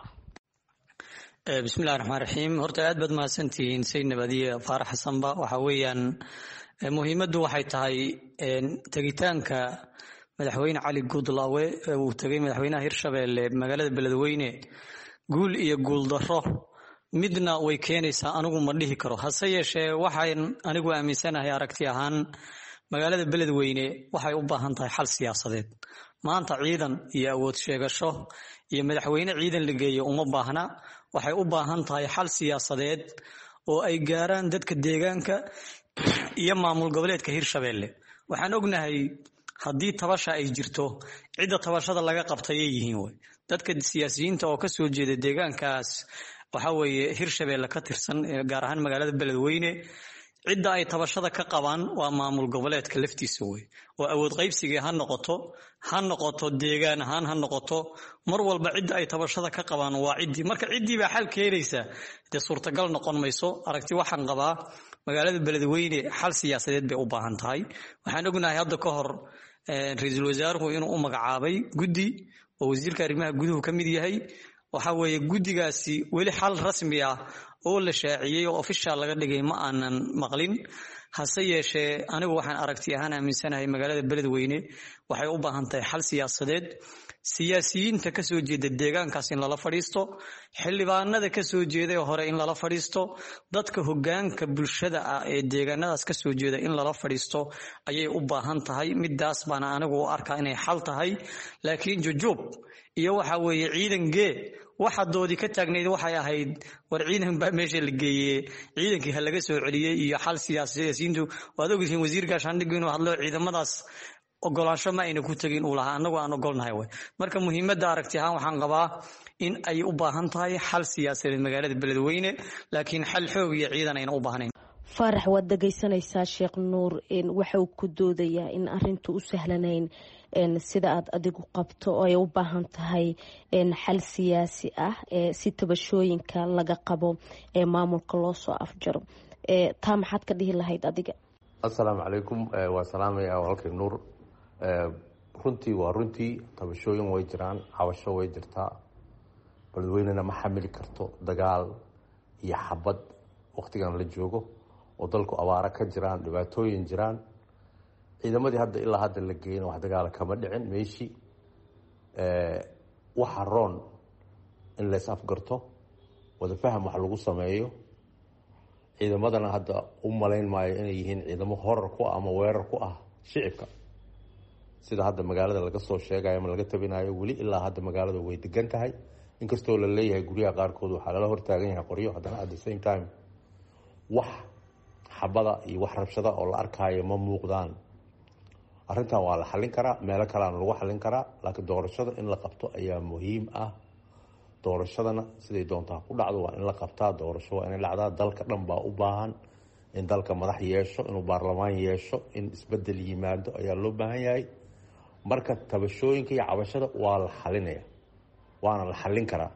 bismillahi raxmaan raxiim. horta aad baad mahadsantihiin saydnab adiya faarax xasanba. waxa weeyaan muhiimaddu waxay tahay tegitaanka madaxweyne cali guudlaawe uu tegay madaxweynaha hirshabelle magaalada beledweyne guul iyo guul darro midna way keenaysaa anigu ma dhihi karo. hase yeeshee waxaan anigu aaminsanahay aragti ahaan magaalada beledweyne waxay u baahan tahay xal siyaasadeed. maanta ciidan iyo awood sheegasho iyo madaxweyne ciidan la geeyo uma baahna. waxay u baahan tahay xal siyaasadeed oo ay gaaraan dadka deegaanka iyo maamul goboleedka hirshabelle. waxaan ognahay haddii tabasha ay jirto cidda tabashada laga qabtayay yihiin wey dadka siyaasiyiinta oo ka soo jeeda deegaankaas waxa weeye hirshabelle ka tirsan gaar ahaan magaalada beledweyne. cidda ay tabashada ka qabaan waa maamul goboleedka laftiisa wey oo awood qaybsigii ha noqoto deegaan ahaan ha noqoto mar walba cidda ay tabashada ka qabaan waa ciddii. marka ciddii baa xal keenaysa dee suurtagal noqon mayso. aragti waxaan qabaa magaalada beledweyne xal siyaasadeed bay u baahan tahay. waxaan ognahay hadda ka hor ra-iisul wasaaruhu inuu u magacaabay guddi oo wasiirka arrimaha guduhu ka mid yahay. waxa weeye guddigaasi weli xal rasmi ah oo la shaaciyey oo official laga dhigay ma aanan maqlin. hase yeeshee anigu waxaan aragti ahaan aaminsanahay magaalada beledweyne waxay u baahan tahay xal siyaasadeed. siyaasiyiinta ka soo jeeda deegaankaas in lala fadhiisto, xildhibaanada ka soo jeeday hore in lala fadhiisto, dadka hogaanka bulshada ah ee deegaanadaas ka soo jeeda in lala fadhiisto ayay u baahan tahay. midaas baana anigu u arkaa inay xal tahay. laakiin jujuub iyo waxa weeye ciidankee waxa doodi ka taagnayd waxay ahayd war ciidan baa meesha la geeyey ciidankii ha laga soo celiyey iyo xal siyaasiyiintu. waad ogtihiin wasiir gaashaandhig inuu hadlo ciidamadaas ogolaansho ma ayna ku tegin uu lahaa annagu aan ogolnahay way. marka muhiimadda aragti ahaan waxaan qabaa in ay u baahan tahay xal siyaasadeed magaalada beledweyne laakiin xal xoog iyo ciidan ayna u baahnayn. faarax, waad dhagaysanaysaa sheekh nuur waxa uu ku doodayaa in arintu u sahlanayn sida aad adigu qabto oo ay u baahan tahay xal siyaasi ah si tabashooyinka laga qabo ee maamulka loo soo afjaro. taa maxaad ka dhihi lahayd adiga? assalaamu calaykum. waa salaamaya walaalkay nuur. runtii waa runtii tabashooyin way jiraan, cabasho way jirtaa. beledweynena ma xamili karto dagaal iyo xabad waqtigan la joogo oo dalku abaaro ka jiraan, dhibaatooyin jiraan. ciidamadii hadda ilaa hadda la geeyna wax dagaala kama dhicin meeshii. waxa roon in lays afgarto, wada faham wax lagu sameeyo. ciidamadana hadda u malayn maayo inay yihiin ciidamo horar ku ah ama weerar ku ah shicibka sida hadda magaalada laga soo sheegayo ama laga tabinayo. weli ilaa hadda magaalada way degan tahay, inkastoo la leeyahay guryaha qaarkood waxaa lala hortaagan yahay qoryo, haddana at the same time wax xabada iyo wax rabshada oo la arkaayo ma muuqdaan. arrintan waa la xallin karaa, meelo kaleana lagu xallin karaa, laakiin doorashada in la qabto ayaa muhiim ah. doorashadana siday doontaa ku dhacdo waa in la qabtaa. doorasho waa inay dhacdaa. dalka dhan baa u baahan in dalka madax yeesho, inuu baarlamaan yeesho, in isbedel yimaado ayaa loo baahan yahay. marka tabashooyinka iyo cabashada waa la xalinaya, waana la xallin karaa.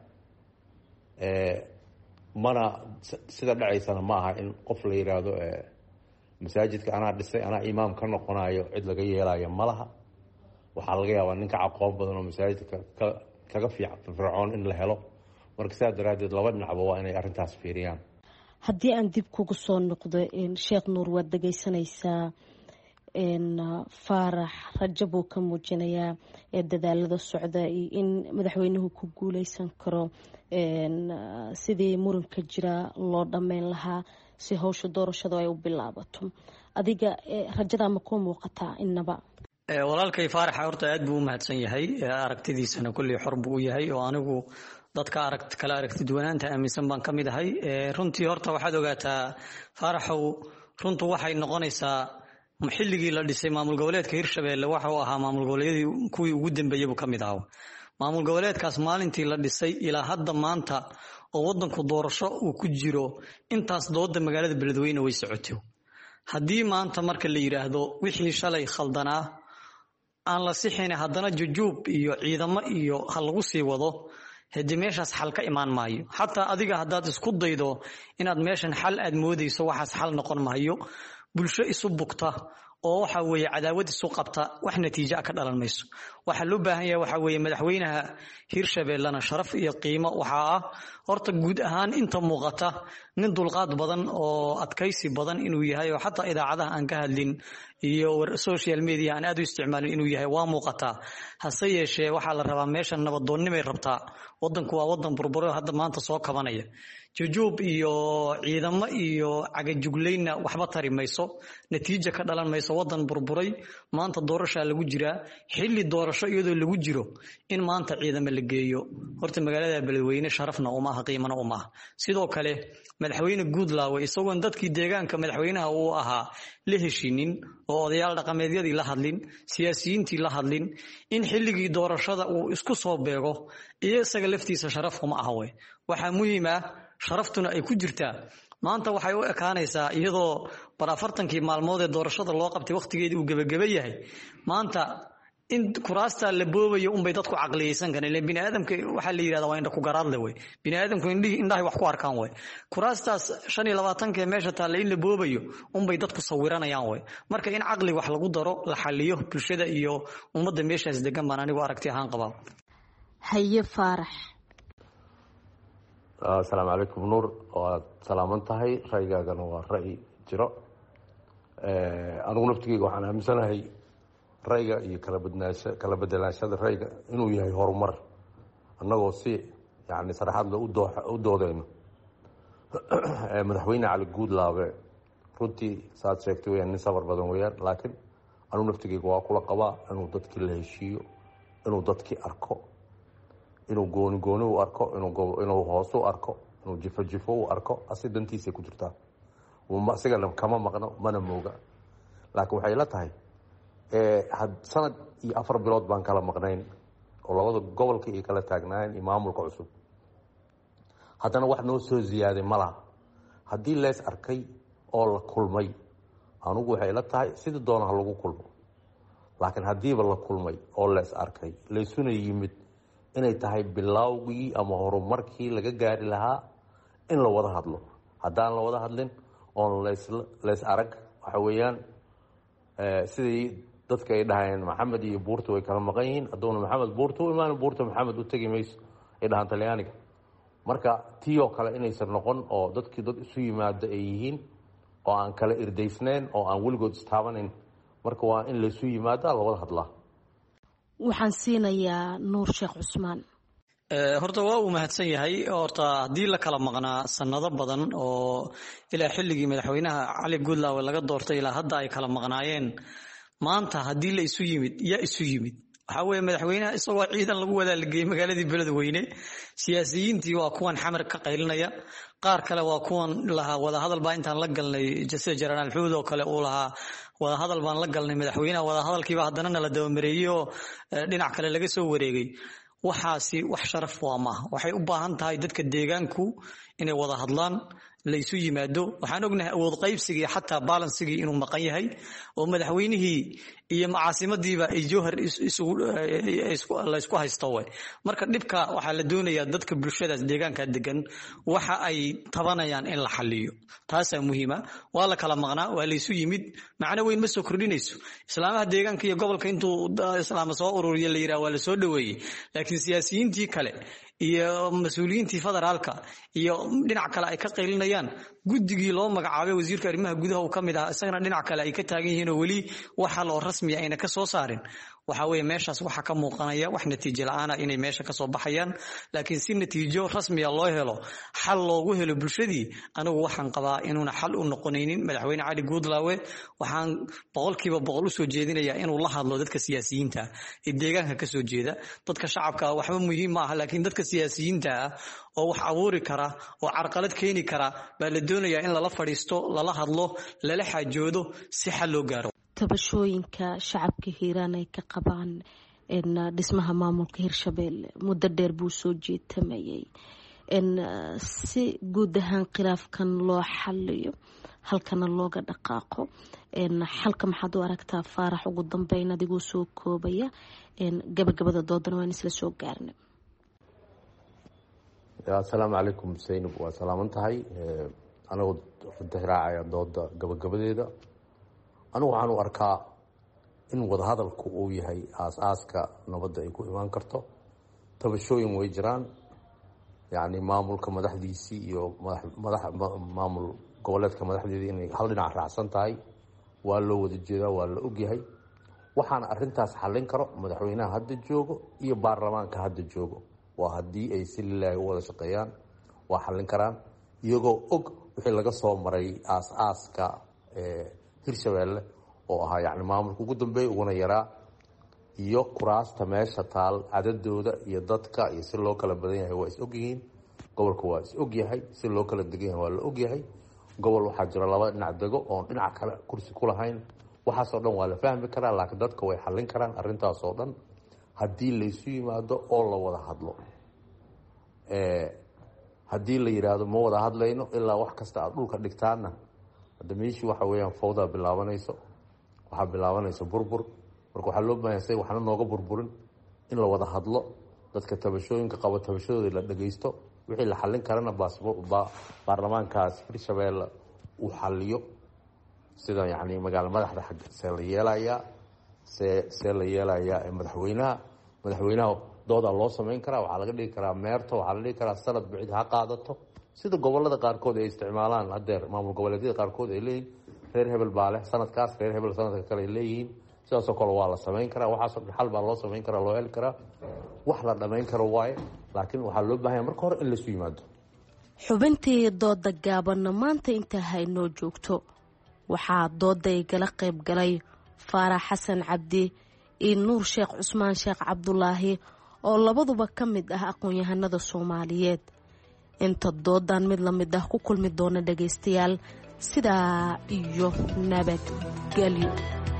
mana sida dhacaysana ma aha in qof la yidhaahdo masaajidka anaa dhisay anaa imaam ka noqonayo cid laga yeelayo ma laha. waxaa laga yaabaa ninka aqoon badan oo masaajidka kaga fircoon in la helo. marka sidaa daraaddeed laba dhinacba waa inay arrintaas fiiriyaan. haddii aan dib kugu soo noqdo sheekh nuur waad dhegeysanaysaa faarax rajo buu ka muujinayaa dadaalada socda iyo in madaxweynuhu ku guuleysan karo sidii muranka jira loo dhammeyn lahaa si howsha doorashadu ay u bilaabato adiga rajada ma ku muuqataa inaba walaalkay faaraxa horta aad buu u mahadsan yahay aragtidiisana kulley xor buu u yahay oo anigu dadka kala aragti duwanaanta aaminsan baan ka mid ahay runtii horta waxaad ogaataa faaraxow runtu waxay noqonaysaa xilligii la dhisay maamul goboleedka Hirshabelle waxa uu ahaa maamul goboleedii kuwii ugu dambeeyay buu ka mid ahaa maamul goboleedkaas maalintii la dhisay ilaa hadda maanta oo wadanku doorasho uu ku jiro intaas dooda magaalada Beledweyne way socotay haddii maanta marka la yiraahdo wixii shalay khaldanaa aan la sixin haddana jujuub iyo ciidamo iyo hal lagu sii wado hadii meeshaas xal ka imaan maayo xataa adiga haddaad isku daydo inaad meeshan xal aad moodayso waxaas xal noqon maayo bulsho isu bugta oo waxa weeye cadaawad isu qabta wax natiijo ka dhalan mayso waxa loo baahan yahay waxa weeye madaxweynaha Hirshabelle sharaf iyo qiimo waxa ah horta guud ahaan inta muuqata nin dulqaad badan oo adkaysi badan inuu yahay oo xataa idaacadaha aan ka hadlin iyo social media aan aad u isticmaalin inuu yahay waa muuqata hase yeeshee waxa la rabaa meeshan nabadoonnimay rabtaa wadanku waa wadan burburo hadda maanta soo kabanaya jujuub iyo ciidamo iyo cagajuglayna waxba tari mayso natiijo ka dhalan mayso wadan burburay maanta doorasho lagu jiraa xilli doorasho iyadoo lagu jiro in maanta ciidamo la geeyo horta magaalada Beledweyne sharafna uma aha qiimana uma aha sidoo kale madaxweyne Goodlaw isagoo dadkii deegaanka madaxweynaha uu ahaa la heshinin oo odayaal dhaqameedyadii la hadlin siyaasiyiintii la hadlin in xilligii doorashada uu isku soo beego isaga laftiisa sharaf kuma aha waxa muhiim ah sharaftuna ay ku jirtaa maanta waxay u ekaanaysaa iyadoo barafartankii maalmood ee doorashada loo qabtay waqtigeedii uu gabagaba yahay maanta in kuraasta la boobayo bay dadku caqliyeysan karaan ilaa bini'aadamka waxa la yiraahdaa waa indha ku garaad leh bini'aadamku indhahay wax ku arkaan kuraastaas 25 meesha taala in la boobayo bay dadku sawiranayaan marka in caqli wax lagu daro la xaliyo bulshada iyo ummadda meeshaas degan baan anigu aragti ahaan qabaa haye faarax asalaamu calaykum nuur waad salaaman tahay ra'yigaagana waa ra'yi jiro anigu naftigeyga waxaan aaminsanahay ra'yiga iyo kala bedelaashada ra'yiga inuu yahay horumar annagoo si yani saraxaad le u doodeyno madaxweyne cali guudlaabe runtii saad sheegtay weyaan nin sabar badan weyaan laakiin anigu naftigeyga waa kula qabaa inuu dadkii la heshiiyo inuu dadkii arko inuu gooni u arko inuu hoos u arko inuu jifo u arko asi dantiisa ku jirtaa asigana kama maqno mana mooga laakiin waxay la tahay sanad iyo 4 bilood baan kala maqnayn oo labada gobolka ay kala taagnaayeen iyo maamulka cusub haddana wax noo soo ziyaaday malaha haddii lees arkay oo la kulmay anugu waxay la tahay sidii doonaha lagu kulmo laakiin haddiiba la kulmay oo lees arkay laysuna yimid inay tahay bilowgii ama horumarkii laga gaari lahaa in la wada hadlo haddaan la wada hadlin oon lees arag waxa weeyaan sidii dadka ay dhahayeen maxamed iyo buurta way kala maqan yihiin hadduuna maxamed buurta u imaan buurta maxamed u tegi mayso ay dhahaan talyaaniga marka tii oo kale inaysan noqon oo dadkii dad isu yimaado ay yihiin oo aan kala irdaysnayn oo aan weligood istaabanayn marka waa in laysu yimaadaa la wada hadlaa waxaan siinayaa nuur sheekh cusmaan horta waa uu mahadsan yahay horta haddii la kala maqnaa sanado badan oo ilaa xilligii madaxweynaha cali guudlaaw laga doortay ilaa hadda ay kala maqnaayeen maanta haddii la isu yimid yaa isu yimid waxa weeye madaxweynaha isagoo ciidan lagu wadaalgeeyay magaaladii Beledweyne siyaasiyiintii waa kuwan xamar ka qaylinaya qaar kale waa kuwan lahaa wada hadal baa intaan la galnay jasir jaranaal xuud oo kale uu lahaa wada hadal baan la galnay madaxweynaha wada hadalkiiba haddana la dabamareyay oo dhinac kale laga soo wareegay waxaasi wax sharaf waa ma waxay u baahan tahay dadka deegaanku inay wada hadlaan la isu yimaado waxaan ognahay awood qaybsigii xataa balansigii inuu maqan yahay oo madaxweynihii iyo macaasimaddiiba ay jawhar la isku haysto marka dhibka waxaa la doonayaa dadka bulshadaas deegaanka degan waxa ay tabanayaan in la xaliyo taasaa muhiima waa la kala maqnaa waa la isu yimid macno weyn ma soo kordhinayso islaamaha deegaanka iyo gobolka intuu islaama soo ururiya la yiraahdo waa la soo dhaweeyay laakiin siyaasiyiintii kale iyo mas-uuliyiintii federaalka iyo dhinac kale ay ka qaylinayaan guddigii loo magacaabay wasiirka arrimaha gudaha uu ka mid ahaa isagana dhinac kale ay ka taagan yihiin oo weli wax hal oo rasmi ayna ka soo saarin waxa weeye meeshaas waxa ka muuqanaya wax natiijo la'aan ah inay meesha ka soo baxayaan laakiin si natiijo rasmi ah loo helo xal loogu helo bulshadii anigu waxaan qabaa inuuna xal u noqonaynin madaxweyne Cali Guudlaawe waxaan boqolkiiba boqol u soo jeedinayaa inuu la hadlo dadka siyaasiyiinta ee deegaanka ka soo jeeda dadka shacabka waxba muhiim ma aha laakiin dadka siyaasiyiinta ah oo wax abuuri kara oo carqalad keeni kara baa la doonayaa in lala fadhiisto lala hadlo lala xaajoodo si xal loo gaaro tabashooyinka shacabka hiiraan ay ka qabaan dhismaha maamulka Hirshabelle muddo dheer buu soo jeetamayay si guud ahaan khilaafkan loo xaliyo halkana looga dhaqaaqo xalka maxaad u aragtaa Faarax ugu dambeyn adigoo soo koobaya gabagabada doodana waan isla soo gaarnay assalaamu calaykum Zaynab waa salaaman tahay anigu raacaya dooda gabagabadeeda anigu waxaan u arkaa in wadahadalku uu yahay aasaaska nabadda ay ku imaan karto tabashooyin way jiraan yacni maamulka madaxdiisii iyo maamul goboleedka madaxdeedii inay hal dhinac raacsan tahay waa loo wada jeedaa waa la ogyahay waxaana arrintaas xallin karo madaxweynaha hadda joogo iyo baarlamaanka hadda joogo waa haddii ay si lilaahi u wada shaqeeyaan waa xallin karaan iyagoo og wixii laga soo maray aasaaska Hirshabelle oo ahaa yacni maamulka ugu dambeeya uguna yaraa iyo kuraasta meesha taal cadadooda iyo dadka iyo si loo kala badan yahay waa is ogyihiin gobolka waa is ogyahay si loo kala degan yahay waa la ogyahay gobol waxaa jira laba dhinac dego oon dhinac kale kursi ku lahayn waxaasoo dhan waa la fahmi karaa laakiin dadka way xallin karaan arrintaasoo dhan haddii laysu yimaado oo la wada hadlo haddii la yidhaahdo ma wada hadlayno ilaa wax kasta aad dhulka dhigtaanna hadda meeshii waxa weeyaan fawdaa bilaabanayso waxaa bilaabanaysa burbur marka waxaa loo baahan say waxna nooga burburin in la wada hadlo dadka tabashooyinka qaba tabashadooda la dhagaysto wixii la xallin karana baarlamaankaas Hirshabelle uu xalliyo sida yacni magaalo madaxda see la yeelayaa see la yeelayaa madaxweynaha doodaa loo samayn karaa waxaa laga dhigi karaa meerto waxaa la dhigi karaa sanad bicid ha qaadato sida gobolada qaarkood ay isticmaalaan hadeer maamul goboleedyada qaarkood ay leeyihiin reer hebel baa leh sanadkaas reer hebel sanadka kale ay leeyihiin sidaasoo kale waa la samayn karaa waxaasoo dhan xal baa loo samayn karaa loo heli karaa wax la dhammayn karo waaye laakiin waxaa loo baahanya marka hore in laisu yimaado xubintii dooda gaabanna maanta intaa haynoo joogto waxaa dooda igala qayb galay Faarax Xasan Cabdi iyo Nuur Sheekh Cusmaan Sheekh Cabdulaahi oo labaduba ka mid ah aqoon-yahanada Soomaaliyeed inta doodan mid la mid ah ku kulmi doona dhagaystayaal sidaa iyo nabadgelyo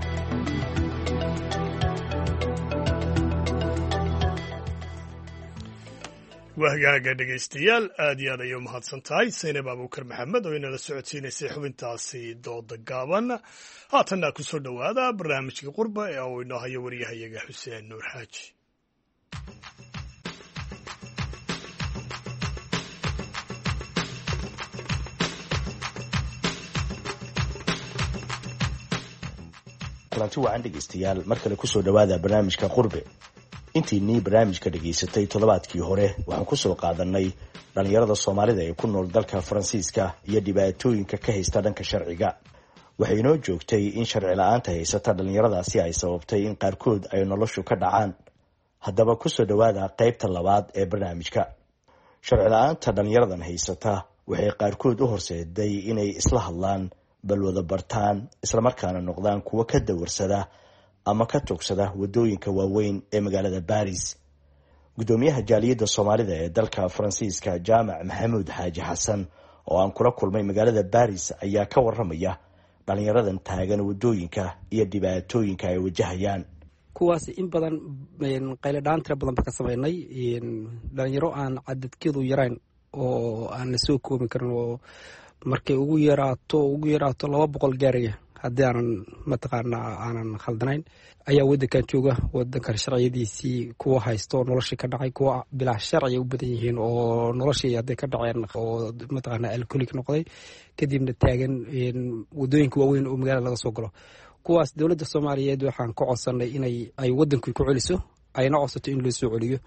wahgaaga dhegaystayaal aad iyo aad ayay u mahadsan tahay Zaynab Abuukar Maxamed oo inala socodsiinaysay xubintaasi dooda gaaban haatanna ku soo dhowaada barnaamijka qurba ee uu inoo hayo wariyahayaga Xuseen Nuur Xaaji kulanti wacan dhegaystayaal mar kale kusoo dhowaada barnaamijka qurbe intiinii barnaamijka dhegaysatay toddobaadkii hore waxaan kusoo qaadanay dhallinyarada soomaalida ee ku nool dalka faransiiska iyo dhibaatooyinka ka haysta dhanka sharciga waxay inoo joogtay in sharci la-aanta haysata dhallinyaradaasi ay sababtay in qaarkood ay noloshu ka dhacaan haddaba kusoo dhowaada qaybta labaad ee barnaamijka sharci la-aanta dhallinyaradan haysata waxay qaarkood u horseeday inay isla hadlaan balwada bartaan islamarkaana noqdaan kuwo ka dawarsada ama ka togsada wadooyinka waaweyn ee magaalada Paris. Gudoomiyaha jaaliyadda Soomaalida ee dalka Faransiiska Jaamac Maxamuud Xaaji Xasan oo aan kula kulmay magaalada Paris ayaa ka waramaya dhalinyaradan taagan wadooyinka iyo dhibaatooyinka ay wajahayaan. kuwaas in badan qaylo dhaan tira badan ka sameynay dhalinyaro aan cadadkeedu yarayn oo aan la soo koobi karin oo markay ugu yaraato 200 gaaraya haddii aanan khaldanayn ayaa wadankan jooga wadankan sharciyadiisii kuwa haysto noloshii ka dhacay kuwa bilaa sharci u badan yihiin oo noloshii hadday ka dhaceen oo alcoholic noqday kadibna taagan wadooyinka waaweyn oo magaalada laga soo galo kuwaas dowladda Soomaaliyeed waxaan ka codsanay inay wadankii ku celiso ayna codsato in loo soo celiyo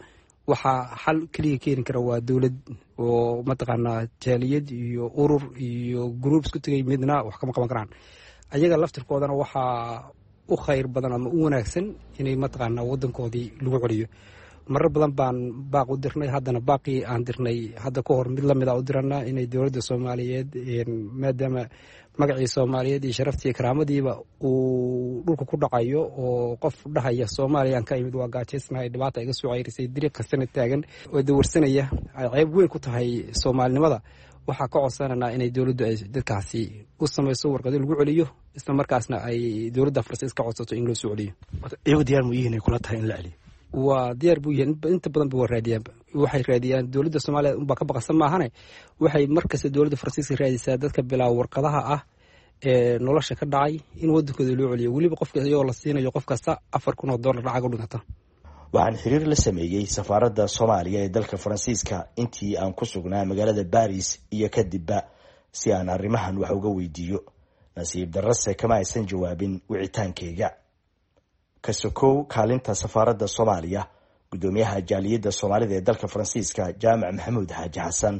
waxaa xal keliya keeni kara waa dowlad oo mataqaanaa jaaliyad iyo urur iyo group isku tegay midna wax kama qaban karaan. ayaga laftirkoodana waxaa u khayr badan ama u wanaagsan inay mataqaanaa wadankoodii lagu celiyo. marar badan baan baaq u dirnay, haddana baaqii aan dirnay hadda ka hor mid lamid a u dirana inay dowladda Soomaaliyeed maadaama magacii Soomaaliyeed iyo sharaftii iyo karaamadiiba uu dhulka ku dhacayo oo qof dhahaya Soomaaliyan ka yimid waa gaajeysnahay dhibaata iga soo ceyrisay dariiq kastana taagan oo dawarsanaya ay qayb weyn ku tahay Soomaalinimada. waxaa ka codsananaa inay dowladdu ay dadkaasi u samayso warqado lagu celiyo, isla markaasna ay dowladda Faransiiska ka codsato in loo soo celiyo. iyagu diyaar mu yihiin ay kula tahay in la celiyo? waa diyaar buu yahay, inta badan ba raadiyaan. waxay raadiyaan dowladda Soomaaliya unbaa ka baqasan maahane, waxay markasta dowladda Faransiiska raadisaa dadka bilaa warqadaha ah ee nolosha ka dhacay in wadankooda loo celiyo, weliba qofka iyagoo la siinayo qof kasta $4,000 lacag u dhigata. waxaan xiriir la sameeyey safaaradda Soomaaliya ee dalka Faransiiska intii aan ku sugnaa magaalada Paris iyo kadibba si aan arrimahan wax uga weydiiyo. nasiib darrase kama aysan jawaabin wicitaankayga. kasokow kaalinta safaaradda Soomaaliya, gudoomiyaha jaaliyadda Soomaalida ee dalka Faransiiska Jaamac Maxamuud Xaaji Xasan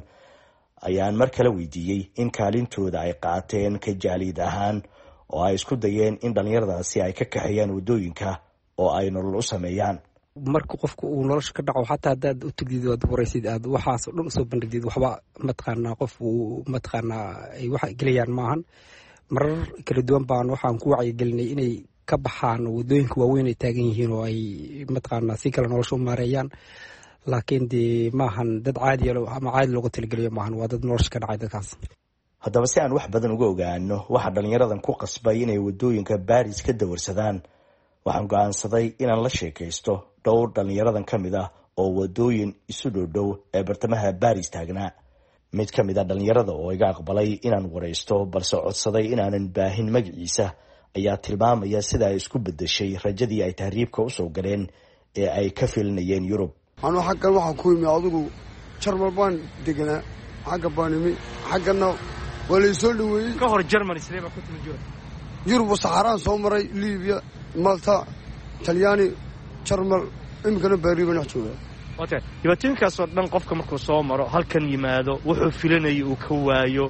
ayaan mar kale weydiiyey in kaalintooda ay qaateen ka jaaliyad ahaan oo ay isku dayeen in dhalinyaradaasi ay ka kaxeeyaan wadooyinka oo ay nolol u sameeyaan. marka qofku uu nolosha ka dhaco xataa haddaad u tagdid oad waraysid aad waxaas dhan usoo bandhigdid waxba mataqaanaa qof uu mataqaanaa ay wax gelayaan maahan. marar kala duwan baan waxaan ku wacyigelinay inay ka baxaan wadooyinka waaweyn ay taagan yihiin oo ay mataqaanaa si kale nolosha u maareeyaan, laakiin dee maahan dad caadi ama caadi looga talageliyo maahan, waa dad nolosha ka dhacay dadkaas. haddaba si aan wax badan uga ogaano waxa dhalinyaradan ku qasbay inay wadooyinka Paris ka dawarsadaan, waxaan go'aansaday inaan la sheekaysto dhowr dhalinyaradan ka mid ah oo wadooyin isu dhow ee bartamaha Paris taagnaa. mid ka mid ah dhalinyarada oo iga aqbalay inaan waraysto balse codsaday inaanan baahin magaciisa ayaa tilmaamaya sida ay isku bedeshay rajadii ay tahriibka u soo galeen ee ay ka filinayeen Yurub. anuu xaggan waxaan ku yimi adigu Jarmal baan deganaa, xagga baan imi, xaggana waa la soo dhaweeyey. ka hor Germany sidee baa ku timid Yurub saxaraan soo maray, Liibiya, Malta, Talyaani, Jarmal, imikana Paris baan joogaa. okay, dhibaatooyinkaas oo dhan qofka markuu soo maro halkan yimaado wuxuu filanayay uu ka waayo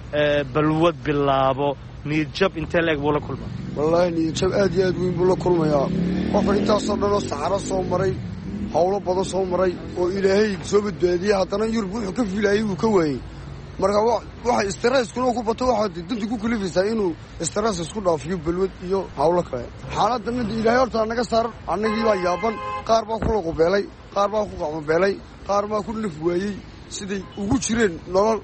balwad bilaabo niyad jab intee leeg buu la kulmaa? wallaahi niyad jab aad iyo aad weyn buu la kulmayaa. qofka intaasoo dhan oo saxaro soo maray, hawlo badan soo maray oo ilaahay soo badbaadiyey, haddana Yurub wuxuu ka filayay uu ka waayey. marka waxa stress-kuna ku bato waxa dadku ku kulifaysaa inuu stress isku dhaafiyo balwad iyo hawlo kale. xaaladdan ilaahay horta naga saar, annagii baa yaaban, qaar baa ku laqubeelay, qaar baa ku qacmabeelay, qaar baa ku naf waayey siday ugu jireen nolol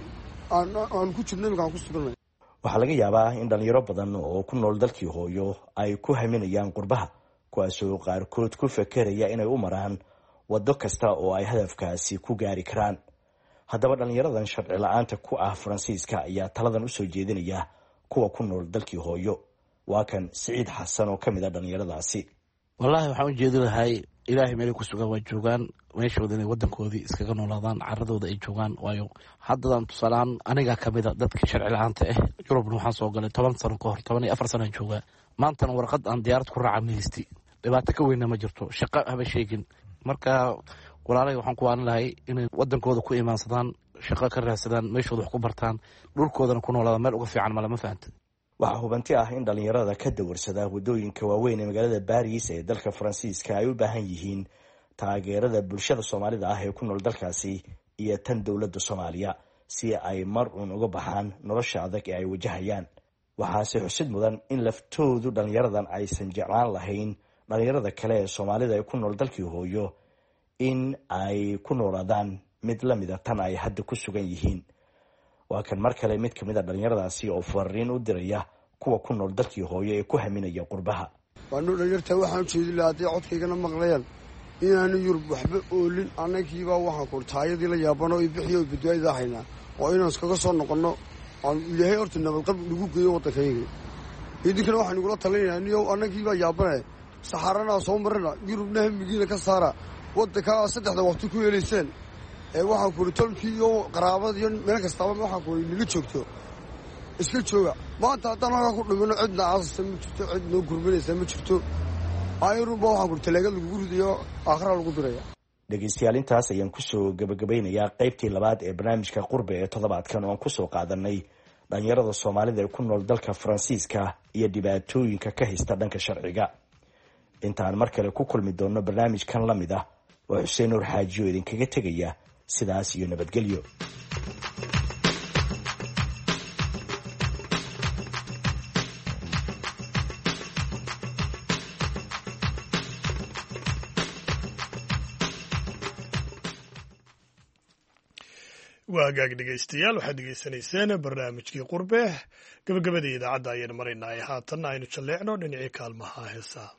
aan ku jirnay aan ku sugnay. waxaa laga yaabaa in dhalinyaro badan oo ku nool dalkii hooyo ay ku haminayaan qurbaha, kuwaasoo qaarkood ku fekeraya inay u maraan waddo kasta oo ay hadafkaasi ku gaari karaan. haddaba dhalinyaradan sharci la-aanta ku ah Faransiiska ayaa taladan usoo jeedinaya kuwa ku nool dalkii hooyo. waa kan Siciid Xasan oo ka mid ah dhalinyaradaasi. wallaahi waxaan u jeedi lahay ilaahay meelay ku sugan waa joogaan, meeshooda inay wadankoodii iskaga noolaadaan, caradooda ay joogaan. waayo haddadan tusaalehaan anigaa ka mid a dadka sharci la-aanta ah. Yurubna waxaan soo galay 10 sano ka hor, 14 sanaan joogaa. maantana warqad aan diyaarad ku raaca ma haysti, dhibaato ka weyna ma jirto, shaqo haba sheegin. marka walaalay waxaan ku waanin lahay inay wadankooda ku imaansadaan, shaqo ka raadsadaan, meeshooda wax ku bartaan, dhulkoodana ku noolaadaan. meel uga fiican male, ma fahanta? waxaa hubanti ah in dhalinyarada ka dawarsada wadooyinka waaweyn ee magaalada Paris ee dalka Faransiiska ay u baahan yihiin taageerada bulshada Soomaalida ah ee ku nool dalkaasi iyo tan dowladda Soomaaliya si ay mar uun uga baxaan nolosha adag ee ay wajahayaan. waxaase xusid mudan in laftoodu dhalinyaradan aysan jeclaan lahayn dhalinyarada kale ee Soomaalida ee ku nool dalkii hooyo in ay ku noolaadaan mid la mid ah tan ay hadda ku sugan yihiin. waa kan mar kale mid ka mid a dhalinyaradaasi oo fariin u diraya kuwa ku nool dalkii hooyo ee ku haminaya qurbaha. waanu dhalinyarta waxaan jeedi lahaa hadday codkaygana maqlayaan inaanu Yurub waxba oolin, annagiibaa waxaan ku taayadii la yaabano iyo bixiyo badbaadada haynaa oo inaan iskaga soo noqonno aan ilaahay horta nabadqab lagu geeyo waddankayga. idinkana waxaan igula talinayaa niyow annagiibaa yaabane saxaranaa soo marana Yurubna hamigiina ka saara, waddankaa 3 waqti ku helayseen waxaan ku tolkii iyo qaraabada iyo meel kastaba waxaan ku nila joogto iska jooga. maanta haddaan halkaa ku dhimino cidna aasasa ma jirto, cid noo gurmanaysa ma jirto. ayruba waxaan ku talaagad lagu ridayo aakhira lagu diraya. dhegaystayaal intaas ayaan kusoo gabagabaynayaa qaybtii labaad ee barnaamijka qurbe ee toddobaadkan oo aan kusoo qaadanay dhalinyarada soomaalida ee ku nool dalka faransiiska iyo dhibaatooyinka ka haysta dhanka sharciga. intaan mar kale ku kulmi doonno barnaamijkan la mid ah waa xuseen nuur xaajiyo idinkaga tegaya sidaas iyo nabadgelyo. waa hagaag dhegaystayaal waxaad dhegaysanayseen barnaamijkii qurbe gabagabadii idaacadda ayaynu maraynaa haatanna aynu jalleecno dhinacii kaalmaha heesaa.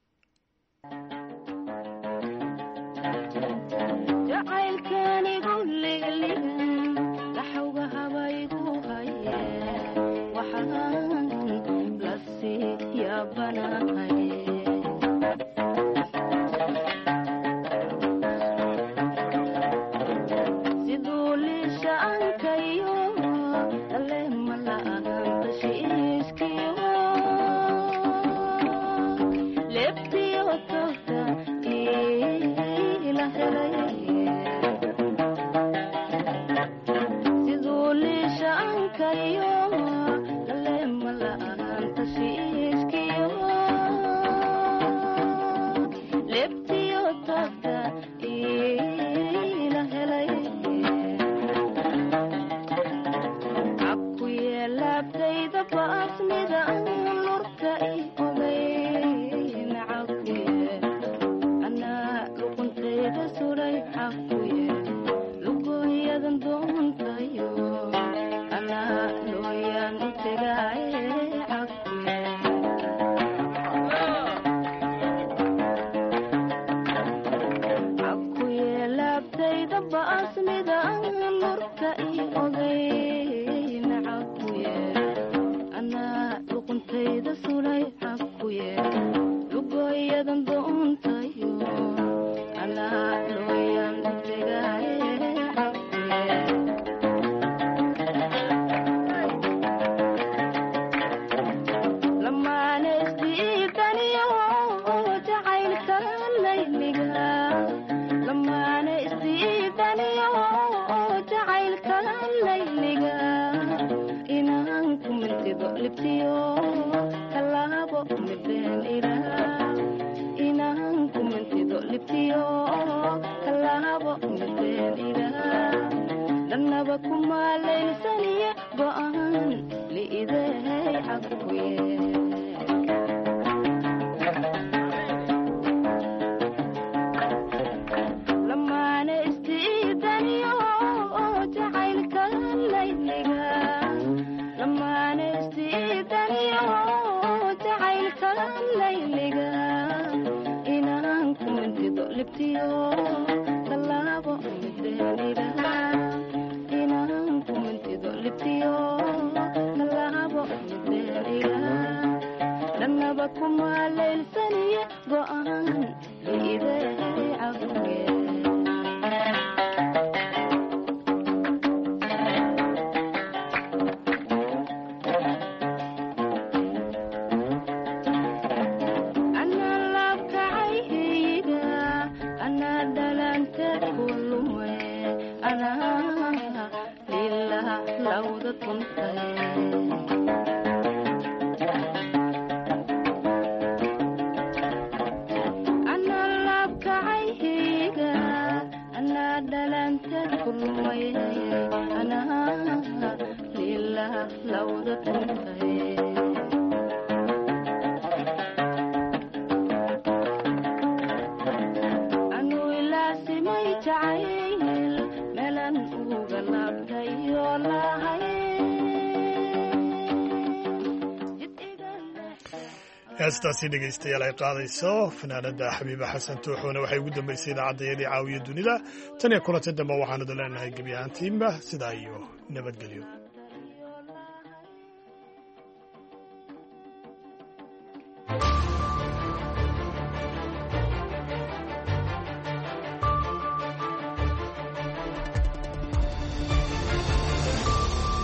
heestaasi dhegaystayaal ay qaadayso fanaanada xabiiba xasan tuuxoona waxay ugu dambaysay idaacadayadii caawiya dunida tan iyo kulanta dambe waxaanadu leenahay gebi ahaantiinba sidaa iyo nabadgelyo.